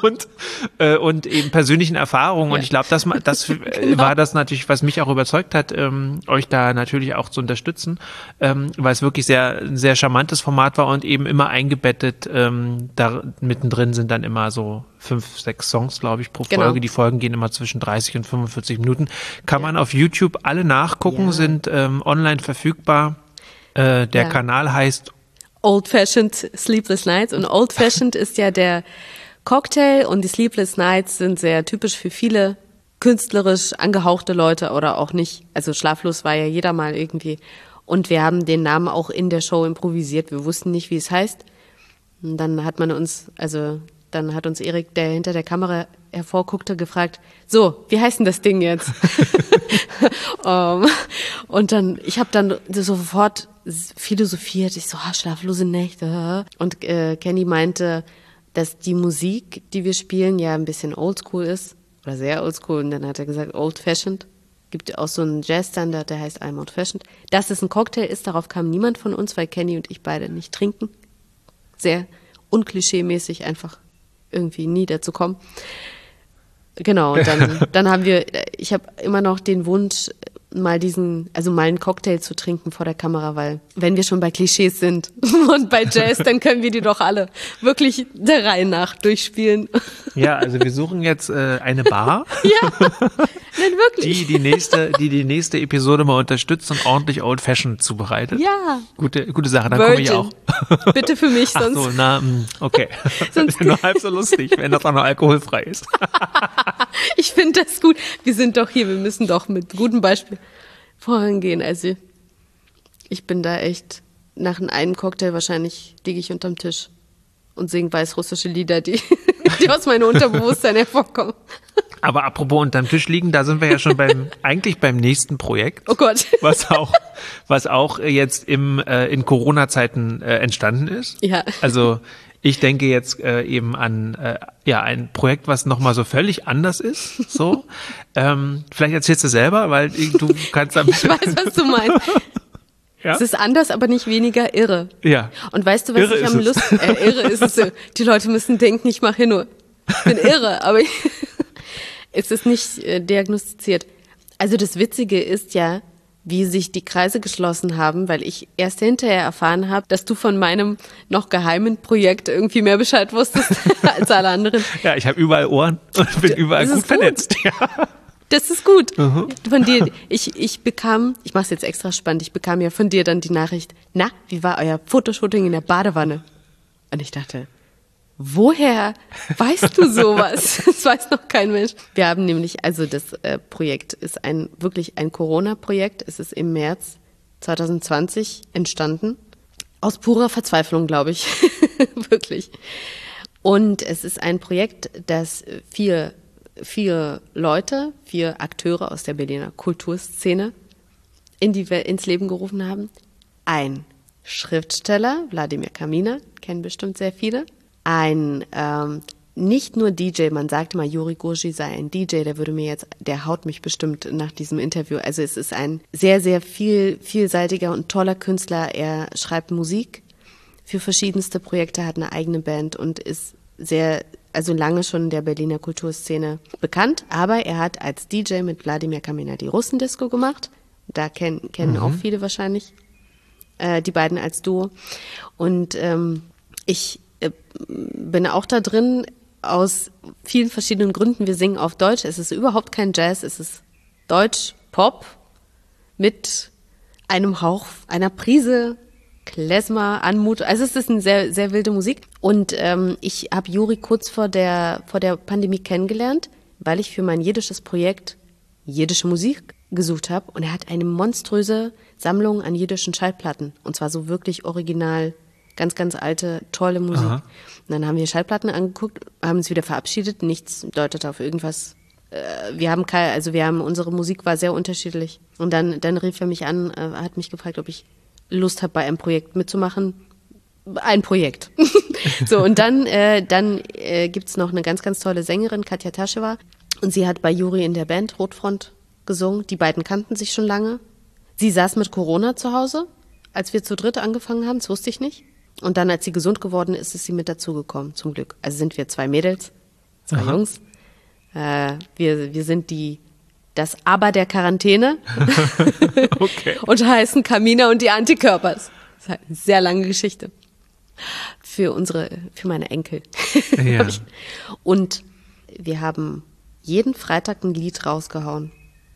und eben persönlichen Erfahrungen. Und ich glaube, das Genau. war das natürlich, was mich auch überzeugt hat, euch da natürlich auch zu unterstützen, weil es wirklich ein sehr charmantes Format war und eben immer eingebettet. Da mittendrin sind dann immer so 5, 6 Songs, glaube ich, pro Folge. Genau. Die Folgen gehen immer zwischen 30 und 45 Minuten. Kann man auf YouTube alle nachgucken, sind online verfügbar. Der Kanal heißt Old-Fashioned Sleepless Nights, und Old-Fashioned ist ja der Cocktail und die Sleepless Nights sind sehr typisch für viele künstlerisch angehauchte Leute oder auch nicht. Also schlaflos war ja jeder mal irgendwie. Und wir haben den Namen auch in der Show improvisiert. Wir wussten nicht, wie es heißt. Und dann hat uns Erik, der hinter der Kamera hervorguckte, gefragt, so, wie heißt denn das Ding jetzt? Und dann, ich habe dann sofort philosophiert, ich so, schlaflose Nächte. Und Kenny meinte, dass die Musik, die wir spielen, ja ein bisschen oldschool ist, oder sehr oldschool. Und dann hat er gesagt, old-fashioned. Gibt auch so einen Jazz-Standard, der heißt I'm old-fashioned. Dass es ein Cocktail ist, darauf kam niemand von uns, weil Kenny und ich beide nicht trinken. Sehr unklischee-mäßig einfach irgendwie nie dazu kommen. Genau, und dann ich habe immer noch den Wunsch, mal einen Cocktail zu trinken vor der Kamera, weil wenn wir schon bei Klischees sind und bei Jazz, dann können wir die doch alle wirklich der Reihe nach durchspielen. Ja, also wir suchen jetzt eine Bar, Ja, nein, wirklich. die nächste Episode mal unterstützt und ordentlich Old-Fashioned zubereitet. Ja. Gute Sache, dann komme ich auch. Bitte für mich, Ach sonst. so, okay. Sonst nur halb so lustig, wenn das auch noch alkoholfrei ist. Ich finde das gut. Wir sind doch hier, wir müssen doch mit gutem Beispiel vorangehen. Also ich bin da echt, nach einem Cocktail wahrscheinlich liege ich unterm Tisch und singe weißrussische Lieder, die aus meinem Unterbewusstsein hervorkommen. Aber apropos unterm Tisch liegen, da sind wir ja schon eigentlich beim nächsten Projekt. Oh Gott. Was auch jetzt in Corona-Zeiten entstanden ist. Ja. Also ich denke jetzt eben an ein Projekt, was nochmal so völlig anders ist. So, vielleicht erzählst du selber, weil du kannst damit. Ich weiß, was du meinst. Ja? Es ist anders, aber nicht weniger irre. Ja. Und weißt du, was Irre ich am irre ist es so. Die Leute müssen denken, ich mache hier nur, ich bin irre, aber es ist nicht diagnostiziert. Also das Witzige ist ja, wie sich die Kreise geschlossen haben, weil ich erst hinterher erfahren habe, dass du von meinem noch geheimen Projekt irgendwie mehr Bescheid wusstest als alle anderen. Ja, ich habe überall Ohren und bin überall gut vernetzt. Ja. Das ist gut. Von dir, ich mach's jetzt extra spannend, ich bekam ja von dir dann die Nachricht, na, wie war euer Fotoshooting in der Badewanne? Und ich dachte, woher weißt du sowas? Das weiß noch kein Mensch. Wir haben nämlich, also das Projekt ist wirklich ein Corona-Projekt. Es ist im März 2020 entstanden. Aus purer Verzweiflung, glaube ich. Wirklich. Und es ist ein Projekt, das vier Akteure aus der Berliner Kulturszene ins Leben gerufen haben. Ein Schriftsteller, Wladimir Kaminer, kennen bestimmt sehr viele. Ein nicht nur DJ, man sagte mal, Juri Gurji sei ein DJ, der haut mich bestimmt nach diesem Interview. Also es ist ein sehr, sehr vielseitiger und toller Künstler. Er schreibt Musik, für verschiedenste Projekte, hat eine eigene Band und ist also lange schon in der Berliner Kulturszene bekannt. Aber er hat als DJ mit Wladimir Kamina die Russendisco gemacht. Da kennen auch viele wahrscheinlich die beiden als Duo. Und ich bin auch da drin aus vielen verschiedenen Gründen. Wir singen auf Deutsch. Es ist überhaupt kein Jazz. Es ist Deutsch-Pop mit einem Hauch, einer Prise Klezmer, Anmut. Also es ist eine sehr, sehr wilde Musik. Und ich habe Juri kurz vor der Pandemie kennengelernt, weil ich für mein jiddisches Projekt jiddische Musik gesucht habe. Und er hat eine monströse Sammlung an jiddischen Schallplatten. Und zwar so wirklich original, ganz, ganz alte, tolle Musik. Aha. Und dann haben wir Schallplatten angeguckt, haben uns wieder verabschiedet. Nichts deutet auf irgendwas. Unsere Musik war sehr unterschiedlich. Und dann rief er mich an, hat mich gefragt, ob ich Lust habe, bei einem Projekt mitzumachen. Ein Projekt. So, und dann gibt's noch eine ganz, ganz tolle Sängerin, Katja Taschewa. Und sie hat bei Juri in der Band Rotfront gesungen. Die beiden kannten sich schon lange. Sie saß mit Corona zu Hause, als wir zu dritt angefangen haben. Das wusste ich nicht. Und dann, als sie gesund geworden ist, ist sie mit dazugekommen, zum Glück. Also sind wir 2 Mädels, 2 Jungs. Wir sind das Aber der Quarantäne. Okay. Und heißen Kamina und die Antikörpers. Das ist halt eine sehr lange Geschichte. Für meine Enkel. Ja. Und wir haben jeden Freitag ein Lied rausgehauen.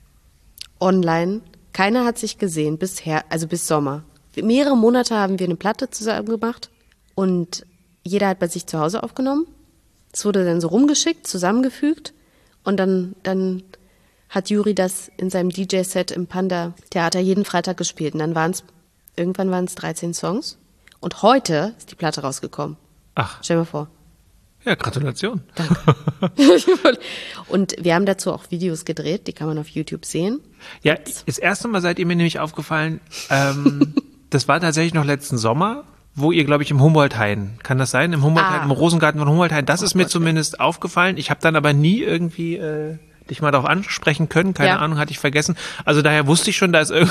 Online. Keiner hat sich gesehen bisher, also bis Sommer. Mehrere Monate haben wir eine Platte zusammen gemacht und jeder hat bei sich zu Hause aufgenommen. Es wurde dann so rumgeschickt, zusammengefügt und dann hat Juri das in seinem DJ-Set im Panda-Theater jeden Freitag gespielt. Und dann irgendwann waren es 13 Songs und heute ist die Platte rausgekommen. Ach. Stell dir mal vor. Ja, Gratulation. Danke. Und wir haben dazu auch Videos gedreht, die kann man auf YouTube sehen. Ja, das erste Mal seid ihr mir nämlich aufgefallen, das war tatsächlich noch letzten Sommer, wo ihr, glaube ich, im Humboldt-Hain, kann das sein? Im Humboldt-Hain, im Rosengarten von Humboldt-Hain, das ist mir zumindest aufgefallen. Ich habe dann aber nie irgendwie dich mal darauf ansprechen können, keine Ahnung, hatte ich vergessen. Also daher wusste ich schon, da ist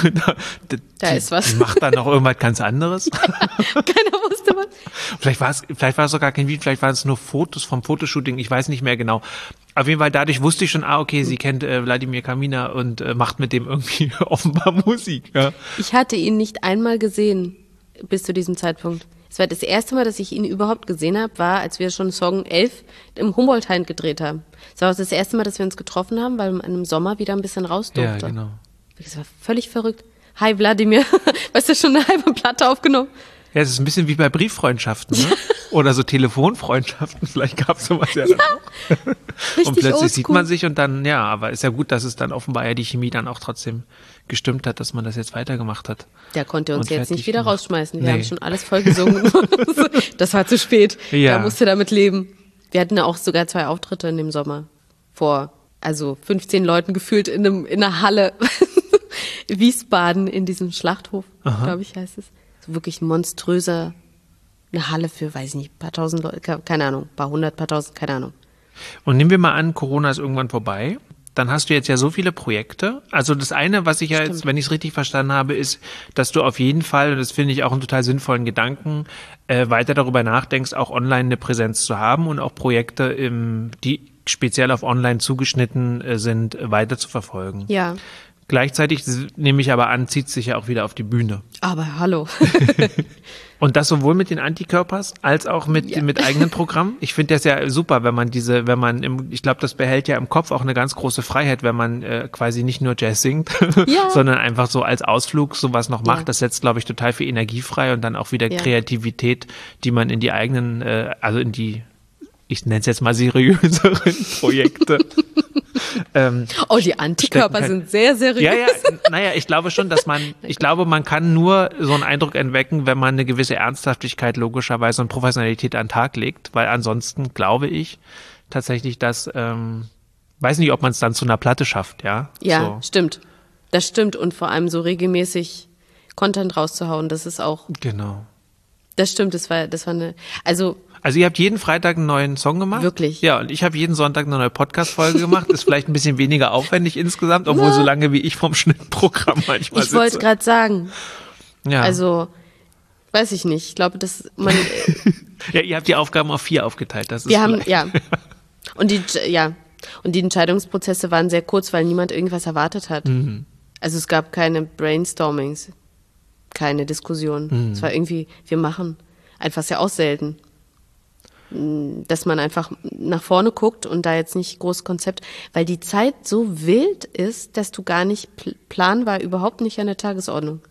da ist was. Die macht da noch irgendwas ganz anderes. Keiner wusste was. Vielleicht war es sogar kein Video, vielleicht waren es nur Fotos vom Fotoshooting, ich weiß nicht mehr genau. Auf jeden Fall, dadurch wusste ich schon, okay, sie kennt Wladimir Kamina und macht mit dem irgendwie offenbar Musik. Ja. Ich hatte ihn nicht einmal gesehen bis zu diesem Zeitpunkt. Es war das erste Mal, dass ich ihn überhaupt gesehen habe, war, als wir schon Song 11 im Humboldt-Hain gedreht haben. Es war auch das erste Mal, dass wir uns getroffen haben, weil man im Sommer wieder ein bisschen raus durfte. Ja, genau. Das war völlig verrückt. Hi Wladimir, weißt du, schon eine halbe Platte aufgenommen? Ja, es ist ein bisschen wie bei Brieffreundschaften, ne? Oder so Telefonfreundschaften, vielleicht gab es sowas ja dann auch. Richtig und plötzlich oldschool. sieht man sich und dann, ja, aber ist ja gut, dass es dann offenbar ja die Chemie dann auch trotzdem gestimmt hat, dass man das jetzt weitergemacht hat. Der konnte uns Und jetzt nicht fertig wieder gemacht. rausschmeißen. Wir Nee. haben schon alles voll gesungen. Das war zu spät. Ja. Er musste damit leben. Wir hatten ja auch sogar 2 Auftritte in dem Sommer. Vor 15 Leuten gefühlt in einer Halle. Wiesbaden in diesem Schlachthof, glaube ich, heißt es. So wirklich monströser, eine Halle für, weiß ich nicht, ein paar tausend Leute, keine Ahnung, ein paar hundert, paar tausend, keine Ahnung. Und nehmen wir mal an, Corona ist irgendwann vorbei. Dann hast du jetzt ja so viele Projekte. Also das eine, was ich ja jetzt, wenn ich es richtig verstanden habe, ist, dass du auf jeden Fall, und das finde ich auch einen total sinnvollen Gedanken, weiter darüber nachdenkst, auch online eine Präsenz zu haben und auch Projekte, die speziell auf online zugeschnitten sind, weiter zu verfolgen. Ja. Gleichzeitig, nehme ich aber an, zieht sich ja auch wieder auf die Bühne. Aber hallo. Und das sowohl mit den Antikörpers als auch mit eigenen Programmen. Ich finde das ja super, ich glaube, das behält ja im Kopf auch eine ganz große Freiheit, wenn man quasi nicht nur Jazz singt, Ja. sondern einfach so als Ausflug sowas noch macht. Ja. Das setzt, glaube ich, total viel Energie frei und dann auch wieder Ja. Kreativität, die man in die eigenen, ich nenne es jetzt mal seriöseren Projekte. Die Antikörper stecken sind sehr seriös. Ja, naja, ich glaube schon, man kann nur so einen Eindruck entwecken, wenn man eine gewisse Ernsthaftigkeit logischerweise und Professionalität an den Tag legt, weil ansonsten glaube ich tatsächlich, dass, weiß nicht, ob man es dann zu einer Platte schafft, ja? Ja, So. stimmt. Das stimmt und vor allem so regelmäßig Content rauszuhauen, das ist auch, Genau. das stimmt, das war eine, also Also ihr habt jeden Freitag einen neuen Song gemacht? Wirklich? Ja, und ich habe jeden Sonntag eine neue Podcast-Folge gemacht. Ist vielleicht ein bisschen weniger aufwendig insgesamt, obwohl so lange wie ich vom Schnittprogramm manchmal ich wollte sitze. gerade sagen, Ja. also Weiß ich nicht. Ich glaube, dass man. Ja, ihr habt die Aufgaben auf 4 aufgeteilt. Das ist Wir haben, ja. Und die Entscheidungsprozesse waren sehr kurz, weil niemand irgendwas erwartet hat. Mhm. Also es gab keine Brainstormings, keine Diskussion. Es war irgendwie, wir machen einfach sehr auch selten. Dass man einfach nach vorne guckt und da jetzt nicht großes Konzept, weil die Zeit so wild ist, dass du gar nicht planbar überhaupt nicht an der Tagesordnung.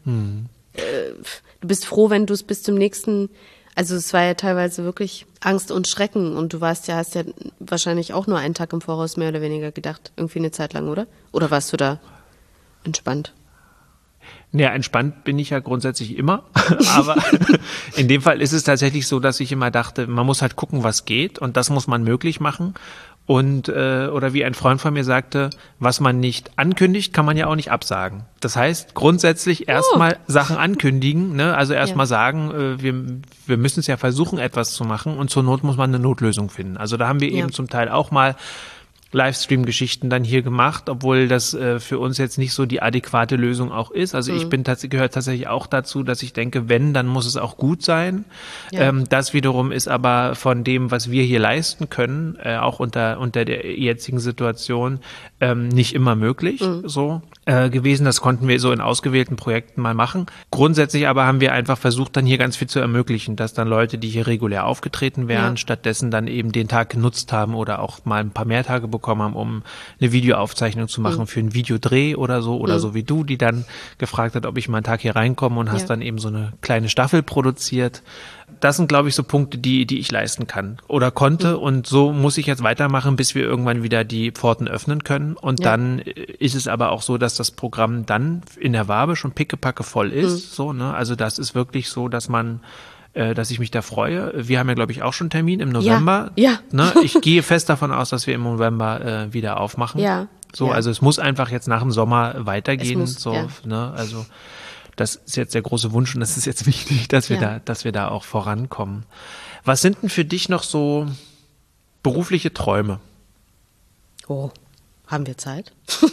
Du bist froh, wenn du es bis zum nächsten, also es war ja teilweise wirklich Angst und Schrecken und du hast ja wahrscheinlich auch nur einen Tag im Voraus mehr oder weniger gedacht, irgendwie eine Zeit lang, oder? Oder warst du da entspannt? Ja, entspannt bin ich ja grundsätzlich immer, aber in dem Fall ist es tatsächlich so, dass ich immer dachte, man muss halt gucken, was geht und das muss man möglich machen und oder wie ein Freund von mir sagte, was man nicht ankündigt, kann man ja auch nicht absagen. Das heißt, grundsätzlich erstmal Sachen ankündigen, ne? Also erstmal sagen, wir müssen es ja versuchen, etwas zu machen und zur Not muss man eine Notlösung finden. Also da haben wir eben zum Teil auch mal Livestream-Geschichten dann hier gemacht, obwohl das für uns jetzt nicht so die adäquate Lösung auch ist. Also ich gehört tatsächlich auch dazu, dass ich denke, wenn, dann muss es auch gut sein. Ja. Das wiederum ist aber von dem, was wir hier leisten können, auch unter der jetzigen Situation nicht immer möglich so gewesen. Das konnten wir so in ausgewählten Projekten mal machen. Grundsätzlich aber haben wir einfach versucht, dann hier ganz viel zu ermöglichen, dass dann Leute, die hier regulär aufgetreten wären, stattdessen dann eben den Tag genutzt haben oder auch mal ein paar mehr Tage bekommen haben, um eine Videoaufzeichnung zu machen für einen Videodreh oder so wie du, die dann gefragt hat, ob ich mal einen Tag hier reinkomme und hast dann eben so eine kleine Staffel produziert. Das sind, glaube ich, so Punkte, die ich leisten kann oder konnte und so muss ich jetzt weitermachen, bis wir irgendwann wieder die Pforten öffnen können und dann ist es aber auch so, dass das Programm dann in der Wabe schon pickepacke voll ist, so, ne? Also das ist wirklich so, dass ich mich da freue. Wir haben ja, glaube ich, auch schon einen Termin im November. Ja. Ne? Ich gehe fest davon aus, dass wir im November wieder aufmachen. Ja. So, also es muss einfach jetzt nach dem Sommer weitergehen. Es muss, ne? Also das ist jetzt der große Wunsch und das ist jetzt wichtig, dass wir da auch vorankommen. Was sind denn für dich noch so berufliche Träume? Oh, haben wir Zeit?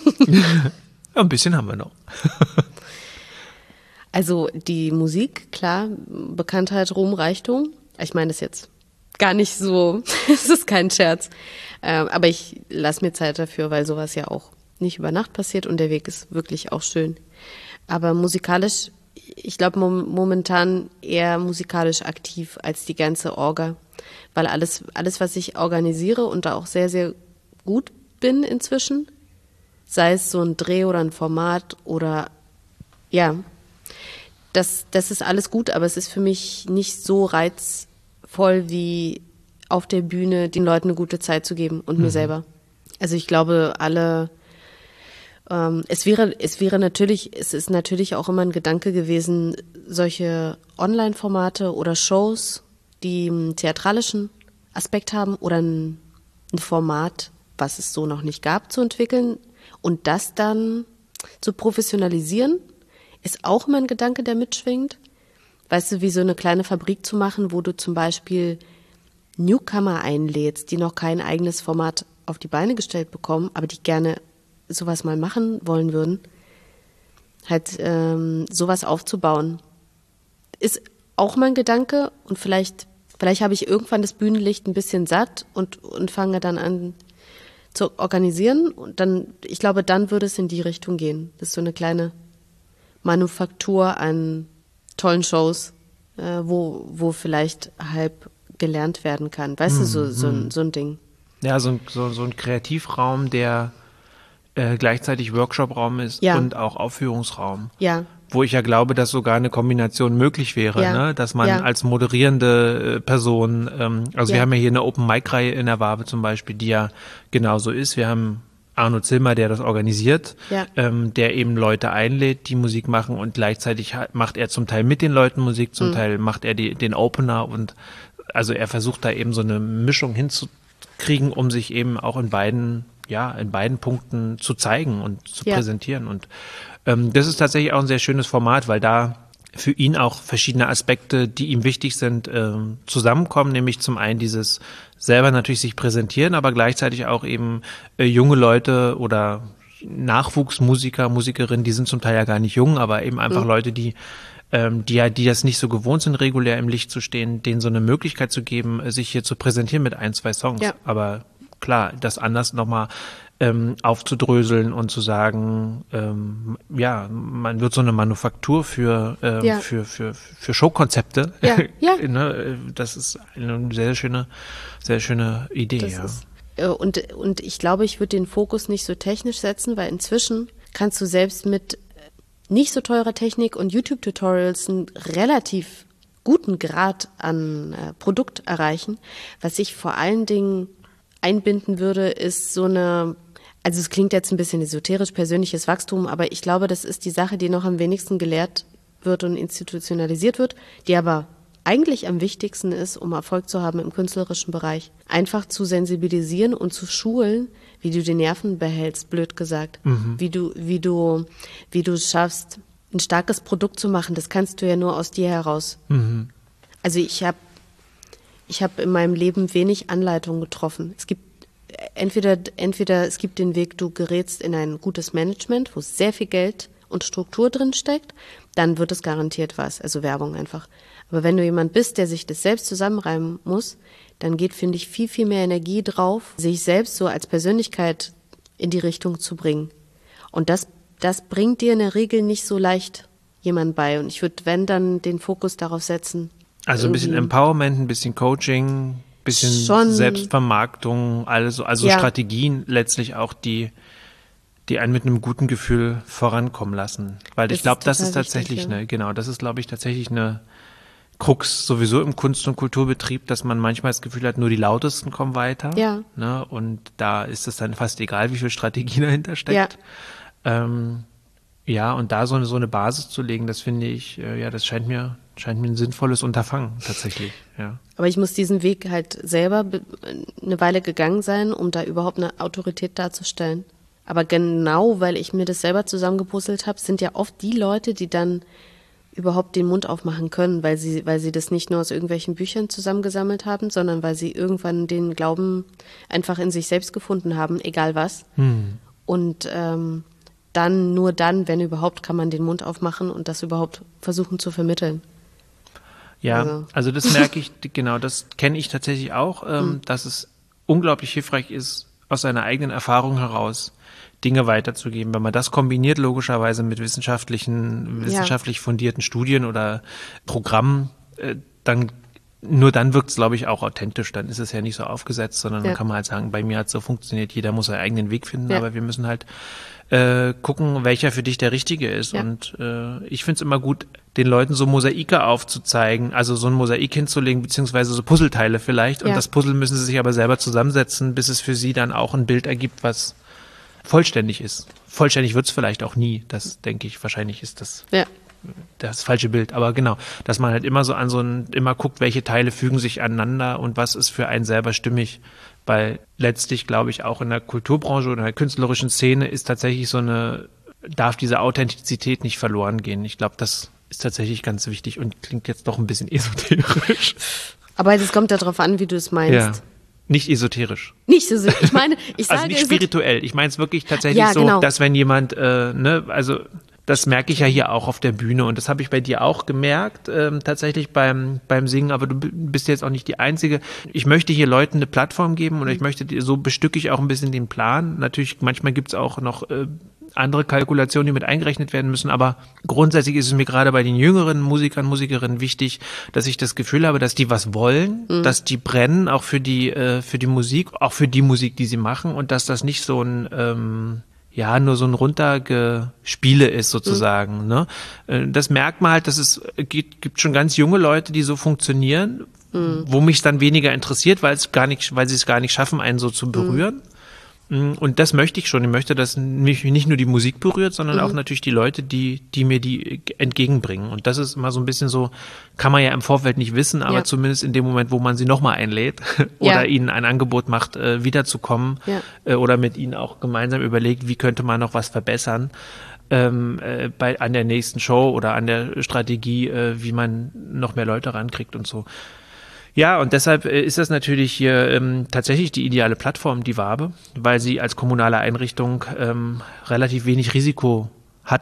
Ja, ein bisschen haben wir noch. Also die Musik, klar, Bekanntheit, Ruhm, Reichtum. Ich meine das jetzt gar nicht so, es ist kein Scherz. Aber ich lasse mir Zeit dafür, weil sowas ja auch nicht über Nacht passiert und der Weg ist wirklich auch schön. Aber musikalisch, ich glaube momentan eher musikalisch aktiv als die ganze Orga. Weil alles, was ich organisiere und da auch sehr, sehr gut bin inzwischen, sei es so ein Dreh oder ein Format oder das ist alles gut, aber es ist für mich nicht so reizvoll wie auf der Bühne den Leuten eine gute Zeit zu geben und mir selber. Also ich glaube, es ist natürlich auch immer ein Gedanke gewesen, solche Online-Formate oder Shows, die einen theatralischen Aspekt haben oder ein Format, was es so noch nicht gab, zu entwickeln und das dann zu professionalisieren, ist auch immer ein Gedanke, der mitschwingt. Weißt du, wie so eine kleine Fabrik zu machen, wo du zum Beispiel Newcomer einlädst, die noch kein eigenes Format auf die Beine gestellt bekommen, aber die gerne sowas mal machen wollen würden, halt sowas aufzubauen. Ist auch mein Gedanke und vielleicht habe ich irgendwann das Bühnenlicht ein bisschen satt und fange dann an zu organisieren und dann, ich glaube, dann würde es in die Richtung gehen. Das ist so eine kleine Manufaktur an tollen Shows, wo vielleicht halb gelernt werden kann. Weißt du, so ein Ding. Ja, so ein Kreativraum, der gleichzeitig Workshopraum ist und auch Aufführungsraum. Ja. Wo ich ja glaube, dass sogar eine Kombination möglich wäre, ne? Dass man als moderierende Person, wir haben ja hier eine Open-Mic-Reihe in der Wabe zum Beispiel, die ja genauso ist. Wir haben Arno Zillmer, der das organisiert, der eben Leute einlädt, die Musik machen und gleichzeitig macht er zum Teil mit den Leuten Musik, zum Teil macht er den Opener und also er versucht da eben so eine Mischung hinzukriegen, um sich eben auch in beiden Punkten zu zeigen und zu präsentieren. Und das ist tatsächlich auch ein sehr schönes Format, weil da für ihn auch verschiedene Aspekte, die ihm wichtig sind, zusammenkommen, nämlich zum einen dieses selber natürlich sich präsentieren, aber gleichzeitig auch eben junge Leute oder Nachwuchsmusiker, Musikerinnen, die sind zum Teil ja gar nicht jung, aber eben einfach Leute, die die das nicht so gewohnt sind, regulär im Licht zu stehen, denen so eine Möglichkeit zu geben, sich hier zu präsentieren mit 1, 2 Songs. Ja. Aber klar, das anders nochmal aufzudröseln und zu sagen, man wird so eine Manufaktur für Showkonzepte. Ja, ja. Ne? Das ist eine sehr schöne Idee. Das ja. ist, und ich glaube, ich würde den Fokus nicht so technisch setzen, weil inzwischen kannst du selbst mit nicht so teurer Technik und YouTube-Tutorials einen relativ guten Grad an Produkt erreichen. Was ich vor allen Dingen einbinden würde, ist so eine, also es klingt jetzt ein bisschen esoterisch, persönliches Wachstum, aber ich glaube, das ist die Sache, die noch am wenigsten gelehrt wird und institutionalisiert wird, die aber eigentlich am wichtigsten ist, um Erfolg zu haben im künstlerischen Bereich. Einfach zu sensibilisieren und zu schulen, wie du die Nerven behältst, blöd gesagt. Wie du es schaffst, ein starkes Produkt zu machen, das kannst du ja nur aus dir heraus. Also ich hab in meinem Leben wenig Anleitungen getroffen. Es gibt entweder es gibt den Weg, du gerätst in ein gutes Management, wo sehr viel Geld und Struktur drin steckt, dann wird es garantiert was, also Werbung einfach. Aber wenn du jemand bist, der sich das selbst zusammenreimen muss, dann geht, finde ich, viel, viel mehr Energie drauf, sich selbst so als Persönlichkeit in die Richtung zu bringen. Und das bringt dir in der Regel nicht so leicht jemand bei. Und ich würde, wenn, dann den Fokus darauf setzen. Also ein bisschen Empowerment, ein bisschen Coaching, ein bisschen Selbstvermarktung, also Strategien letztlich auch, die einen mit einem guten Gefühl vorankommen lassen. Weil ich glaube, das ist tatsächlich das ist, glaube ich, tatsächlich eine Krux sowieso im Kunst- und Kulturbetrieb, dass man manchmal das Gefühl hat, nur die Lautesten kommen weiter. Ja. Ne? Und da ist es dann fast egal, wie viel Strategie dahinter steckt. Ja. Und da so eine Basis zu legen, das finde ich, das scheint mir ein sinnvolles Unterfangen tatsächlich. Ja. Aber ich muss diesen Weg halt selber eine Weile gegangen sein, um da überhaupt eine Autorität darzustellen. Aber genau, weil ich mir das selber zusammengepuzzelt habe, sind ja oft die Leute, die dann überhaupt den Mund aufmachen können, weil sie das nicht nur aus irgendwelchen Büchern zusammengesammelt haben, sondern weil sie irgendwann den Glauben einfach in sich selbst gefunden haben, egal was. Und nur dann, wenn überhaupt, kann man den Mund aufmachen und das überhaupt versuchen zu vermitteln. Ja, also das merke ich, genau, das kenne ich tatsächlich auch, dass es unglaublich hilfreich ist, aus seiner eigenen Erfahrung heraus Dinge weiterzugeben. Wenn man das kombiniert, logischerweise mit wissenschaftlich fundierten Studien oder Programmen, dann wirkt es, glaube ich, auch authentisch. Dann ist es ja nicht so aufgesetzt, sondern dann kann man halt sagen, bei mir hat es so funktioniert, jeder muss seinen eigenen Weg finden, aber wir müssen halt gucken, welcher für dich der richtige ist. Ja. Und ich finde es immer gut, den Leuten so Mosaike aufzuzeigen, also so ein Mosaik hinzulegen, beziehungsweise so Puzzleteile vielleicht. Und das Puzzle müssen sie sich aber selber zusammensetzen, bis es für sie dann auch ein Bild ergibt, was vollständig ist. Vollständig wird es vielleicht auch nie. Das denke ich, wahrscheinlich ist das falsche Bild. Aber genau, dass man halt immer so immer guckt, welche Teile fügen sich aneinander und was ist für einen selber stimmig. Weil letztlich, glaube ich, auch in der Kulturbranche oder in der künstlerischen Szene ist tatsächlich darf diese Authentizität nicht verloren gehen. Ich glaube, das ist tatsächlich ganz wichtig und klingt jetzt doch ein bisschen esoterisch. Aber es kommt ja darauf an, wie du es meinst. Ja. Nicht esoterisch. Nicht so. Ich meine, ich sage also nicht spirituell. Ich meine es wirklich tatsächlich so, dass wenn jemand, das merke ich ja hier auch auf der Bühne und das habe ich bei dir auch gemerkt, tatsächlich beim Singen, aber du bist jetzt auch nicht die Einzige. Ich möchte hier Leuten eine Plattform geben und ich möchte, so bestücke ich auch ein bisschen den Plan. Natürlich, manchmal gibt es auch noch andere Kalkulationen, die mit eingerechnet werden müssen, aber grundsätzlich ist es mir gerade bei den jüngeren Musikern, Musikerinnen wichtig, dass ich das Gefühl habe, dass die was wollen, dass die brennen, auch für die Musik, auch für die Musik, die sie machen und dass das nicht so nur so ein Runtergespiele ist sozusagen. Ne? Das merkt man halt, dass es gibt schon ganz junge Leute, die so funktionieren, wo mich dann weniger interessiert, weil sie es gar nicht schaffen, einen so zu berühren. Und das möchte ich schon. Ich möchte, dass mich nicht nur die Musik berührt, sondern auch natürlich die Leute, die mir die entgegenbringen. Und das ist immer so ein bisschen so, kann man ja im Vorfeld nicht wissen, aber zumindest in dem Moment, wo man sie nochmal einlädt oder ihnen ein Angebot macht, wiederzukommen oder mit ihnen auch gemeinsam überlegt, wie könnte man noch was verbessern an der nächsten Show oder an der Strategie, wie man noch mehr Leute rankriegt und so. Ja, und deshalb ist das natürlich hier tatsächlich die ideale Plattform, die Wabe, weil sie als kommunale Einrichtung relativ wenig Risiko hat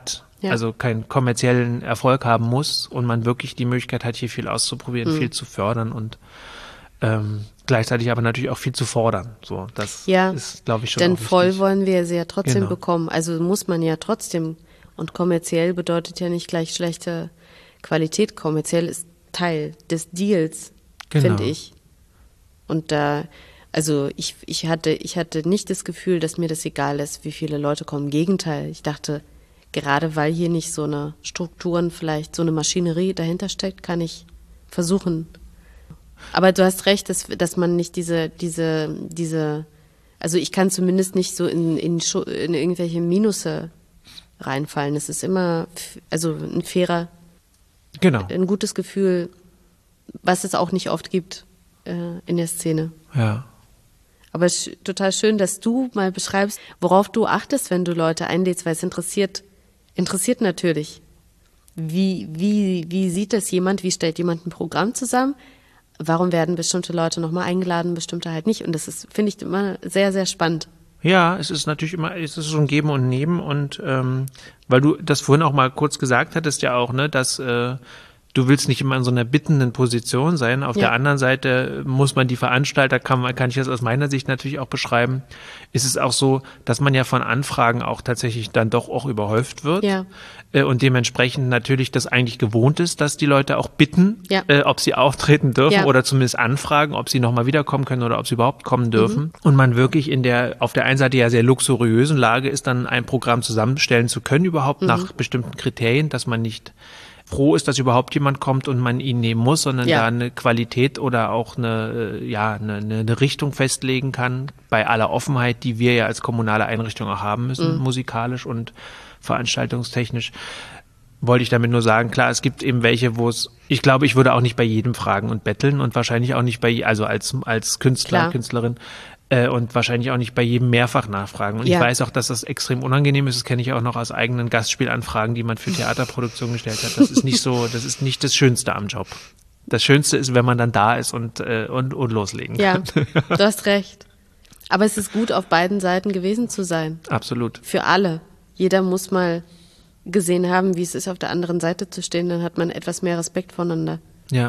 Ja. Also keinen kommerziellen Erfolg haben muss und man wirklich die Möglichkeit hat, hier viel auszuprobieren, viel zu fördern und gleichzeitig aber natürlich auch viel zu fordern. So, das ist, glaube ich, schon denn auch wichtig. voll wollen wir sie ja trotzdem Genau. bekommen. Also muss man ja trotzdem. Und kommerziell bedeutet ja nicht gleich schlechte Qualität. Kommerziell ist Teil des Deals, Genau. finde ich. Und da, also ich hatte nicht das Gefühl, dass mir das egal ist, wie viele Leute kommen. Im Gegenteil, ich dachte, gerade weil hier nicht so eine Strukturen, vielleicht so eine Maschinerie dahinter steckt, kann ich versuchen. Aber du hast recht, dass man nicht diese, also ich kann zumindest nicht so in irgendwelche Minusse reinfallen. Es ist immer, also ein fairer, Genau. ein gutes Gefühl, was es auch nicht oft gibt in der Szene. Ja. Aber total schön, dass du mal beschreibst, worauf du achtest, wenn du Leute einlädst, weil es interessiert natürlich. Wie sieht das jemand? Wie stellt jemand ein Programm zusammen? Warum werden bestimmte Leute nochmal eingeladen, bestimmte halt nicht? Und das ist, finde ich, immer sehr, sehr spannend. Ja, es ist natürlich immer, es ist so ein Geben und Nehmen und weil du das vorhin auch mal kurz gesagt hattest ja auch, ne, dass du willst nicht immer in so einer bittenden Position sein. Auf der anderen Seite muss man die Veranstalter, kann ich das aus meiner Sicht natürlich auch beschreiben, ist es auch so, dass man ja von Anfragen auch tatsächlich dann doch auch überhäuft wird. Ja. Und dementsprechend natürlich das eigentlich gewohnt ist, dass die Leute auch bitten, ob sie auftreten dürfen oder zumindest anfragen, ob sie nochmal wiederkommen können oder ob sie überhaupt kommen dürfen. Und man wirklich auf der einen Seite ja sehr luxuriösen Lage ist, dann ein Programm zusammenstellen zu können, überhaupt nach bestimmten Kriterien, dass man nicht froh ist, dass überhaupt jemand kommt und man ihn nehmen muss, sondern da eine Qualität oder auch eine Richtung festlegen kann, bei aller Offenheit, die wir ja als kommunale Einrichtung auch haben müssen, musikalisch und veranstaltungstechnisch. Wollte ich damit nur sagen, klar, es gibt eben welche, ich glaube, ich würde auch nicht bei jedem fragen und betteln und wahrscheinlich auch nicht also als Künstler, Künstlerin, und wahrscheinlich auch nicht bei jedem mehrfach nachfragen. Und ich weiß auch, dass das extrem unangenehm ist. Das kenne ich auch noch aus eigenen Gastspielanfragen, die man für Theaterproduktionen gestellt hat. Das ist nicht das Schönste am Job. Das Schönste ist, wenn man dann da ist und loslegen kann. Ja, du hast recht. Aber es ist gut, auf beiden Seiten gewesen zu sein. Absolut. Für alle. Jeder muss mal gesehen haben, wie es ist, auf der anderen Seite zu stehen. Dann hat man etwas mehr Respekt voneinander. Ja.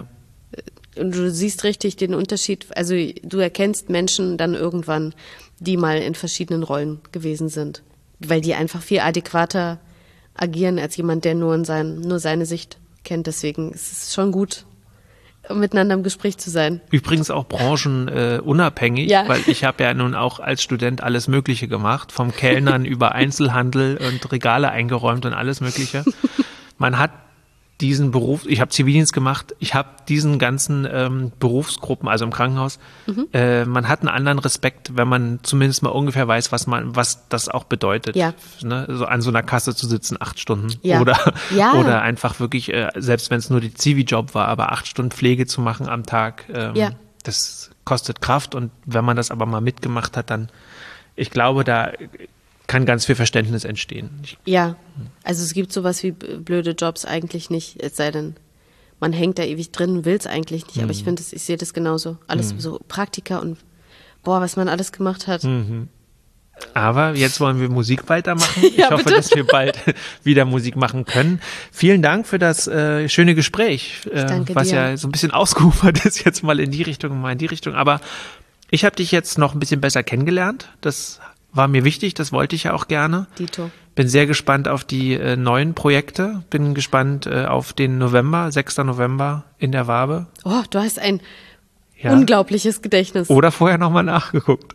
Und du siehst richtig den Unterschied, also du erkennst Menschen dann irgendwann, die mal in verschiedenen Rollen gewesen sind, weil die einfach viel adäquater agieren als jemand, der nur seine Sicht kennt. Deswegen ist es schon gut, miteinander im Gespräch zu sein. Übrigens auch branchenunabhängig, weil ich habe ja nun auch als Student alles Mögliche gemacht, vom Kellnern über Einzelhandel und Regale eingeräumt und alles Mögliche. Man hat diesen Beruf, ich habe Zivildienst gemacht, ich habe diesen ganzen Berufsgruppen, also im Krankenhaus, man hat einen anderen Respekt, wenn man zumindest mal ungefähr weiß, was das auch bedeutet, ne? So an so einer Kasse zu sitzen, 8 Stunden oder einfach wirklich, selbst wenn es nur die Zivi-Job war, aber 8 Stunden Pflege zu machen am Tag, das kostet Kraft und wenn man das aber mal mitgemacht hat, dann, ich glaube, da kann ganz viel Verständnis entstehen. Also es gibt sowas wie blöde Jobs eigentlich nicht, es sei denn, man hängt da ewig drin, will es eigentlich nicht, aber ich sehe das genauso. Alles so Praktika und was man alles gemacht hat. Aber jetzt wollen wir Musik weitermachen. Ich hoffe, dass wir bald wieder Musik machen können. Vielen Dank für das schöne Gespräch, was dir. Ja so ein bisschen ausgeufert ist, jetzt mal in die Richtung, mal in die Richtung. Aber ich habe dich jetzt noch ein bisschen besser kennengelernt. Das war mir wichtig, das wollte ich ja auch gerne. Dito. Bin sehr gespannt auf die neuen Projekte. Bin gespannt auf den November, 6. November in der Wabe. Oh, du hast ein unglaubliches Gedächtnis. Oder vorher nochmal nachgeguckt.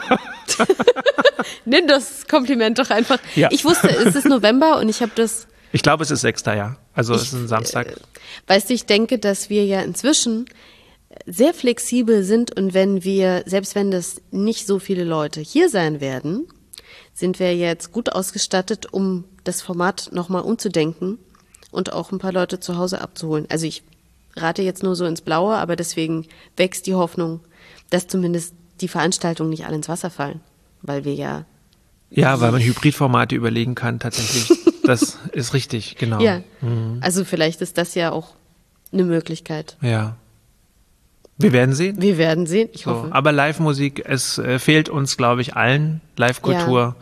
Nimm das Kompliment doch einfach. Ja. Ich wusste, es ist November und ich habe das... Ich glaube, es ist 6. Ja. Also es ist ein Samstag. Weißt du, ich denke, dass wir ja inzwischen sehr flexibel sind und selbst wenn das nicht so viele Leute hier sein werden, sind wir jetzt gut ausgestattet, um das Format nochmal umzudenken und auch ein paar Leute zu Hause abzuholen. Also ich rate jetzt nur so ins Blaue, aber deswegen wächst die Hoffnung, dass zumindest die Veranstaltungen nicht alle ins Wasser fallen, weil wir ja... Ja, weil man Hybridformate überlegen kann, tatsächlich. Das ist richtig, genau. Ja, also vielleicht ist das ja auch eine Möglichkeit. Ja. Wir werden sehen. Wir werden sehen, ich hoffe. Aber Live-Musik, es fehlt uns, glaube ich, allen. Live-Kultur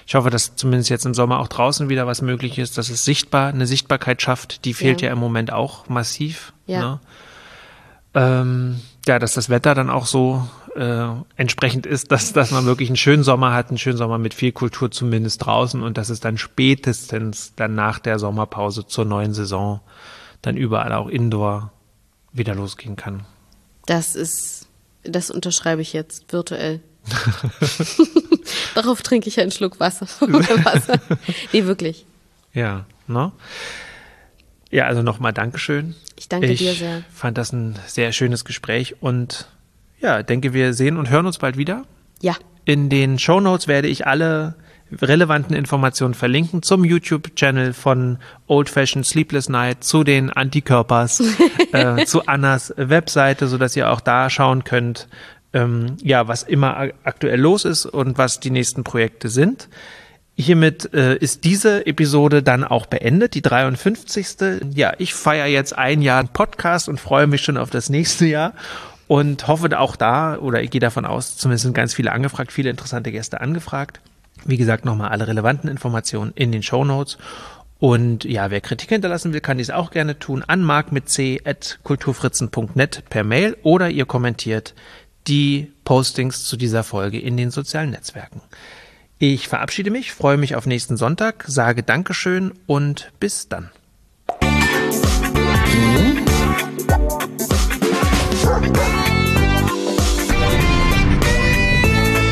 Ich hoffe, dass zumindest jetzt im Sommer auch draußen wieder was möglich ist, dass es eine Sichtbarkeit schafft. Die fehlt ja im Moment auch massiv. Ja. Ne? Dass das Wetter dann auch so entsprechend ist, dass man wirklich einen schönen Sommer hat, einen schönen Sommer mit viel Kultur zumindest draußen und dass es dann spätestens dann nach der Sommerpause zur neuen Saison dann überall auch indoor wieder losgehen kann. Das unterschreibe ich jetzt virtuell. Darauf trinke ich einen Schluck Wasser. Nee, wirklich. Ja, ne? Ja, also nochmal Dankeschön. Ich danke dir sehr. Ich fand das ein sehr schönes Gespräch und ja, denke, wir sehen und hören uns bald wieder. Ja. In den Shownotes werde ich alle relevanten Informationen verlinken zum YouTube-Channel von Old Fashioned Sleepless Night, zu den Antikörpers, zu Annas Webseite, sodass ihr auch da schauen könnt, was immer aktuell los ist und was die nächsten Projekte sind. Hiermit ist diese Episode dann auch beendet, die 53. Ja, ich feiere jetzt ein Jahr Podcast und freue mich schon auf das nächste Jahr und hoffe auch ich gehe davon aus, zumindest sind ganz viele angefragt, viele interessante Gäste angefragt. Wie gesagt, nochmal alle relevanten Informationen in den Shownotes. Und ja, wer Kritik hinterlassen will, kann dies auch gerne tun an mark@kulturfritzen.net per Mail oder ihr kommentiert die Postings zu dieser Folge in den sozialen Netzwerken. Ich verabschiede mich, freue mich auf nächsten Sonntag, sage Dankeschön und bis dann.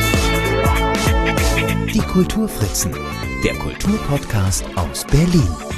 Die Kulturfritzen, der Kulturpodcast aus Berlin.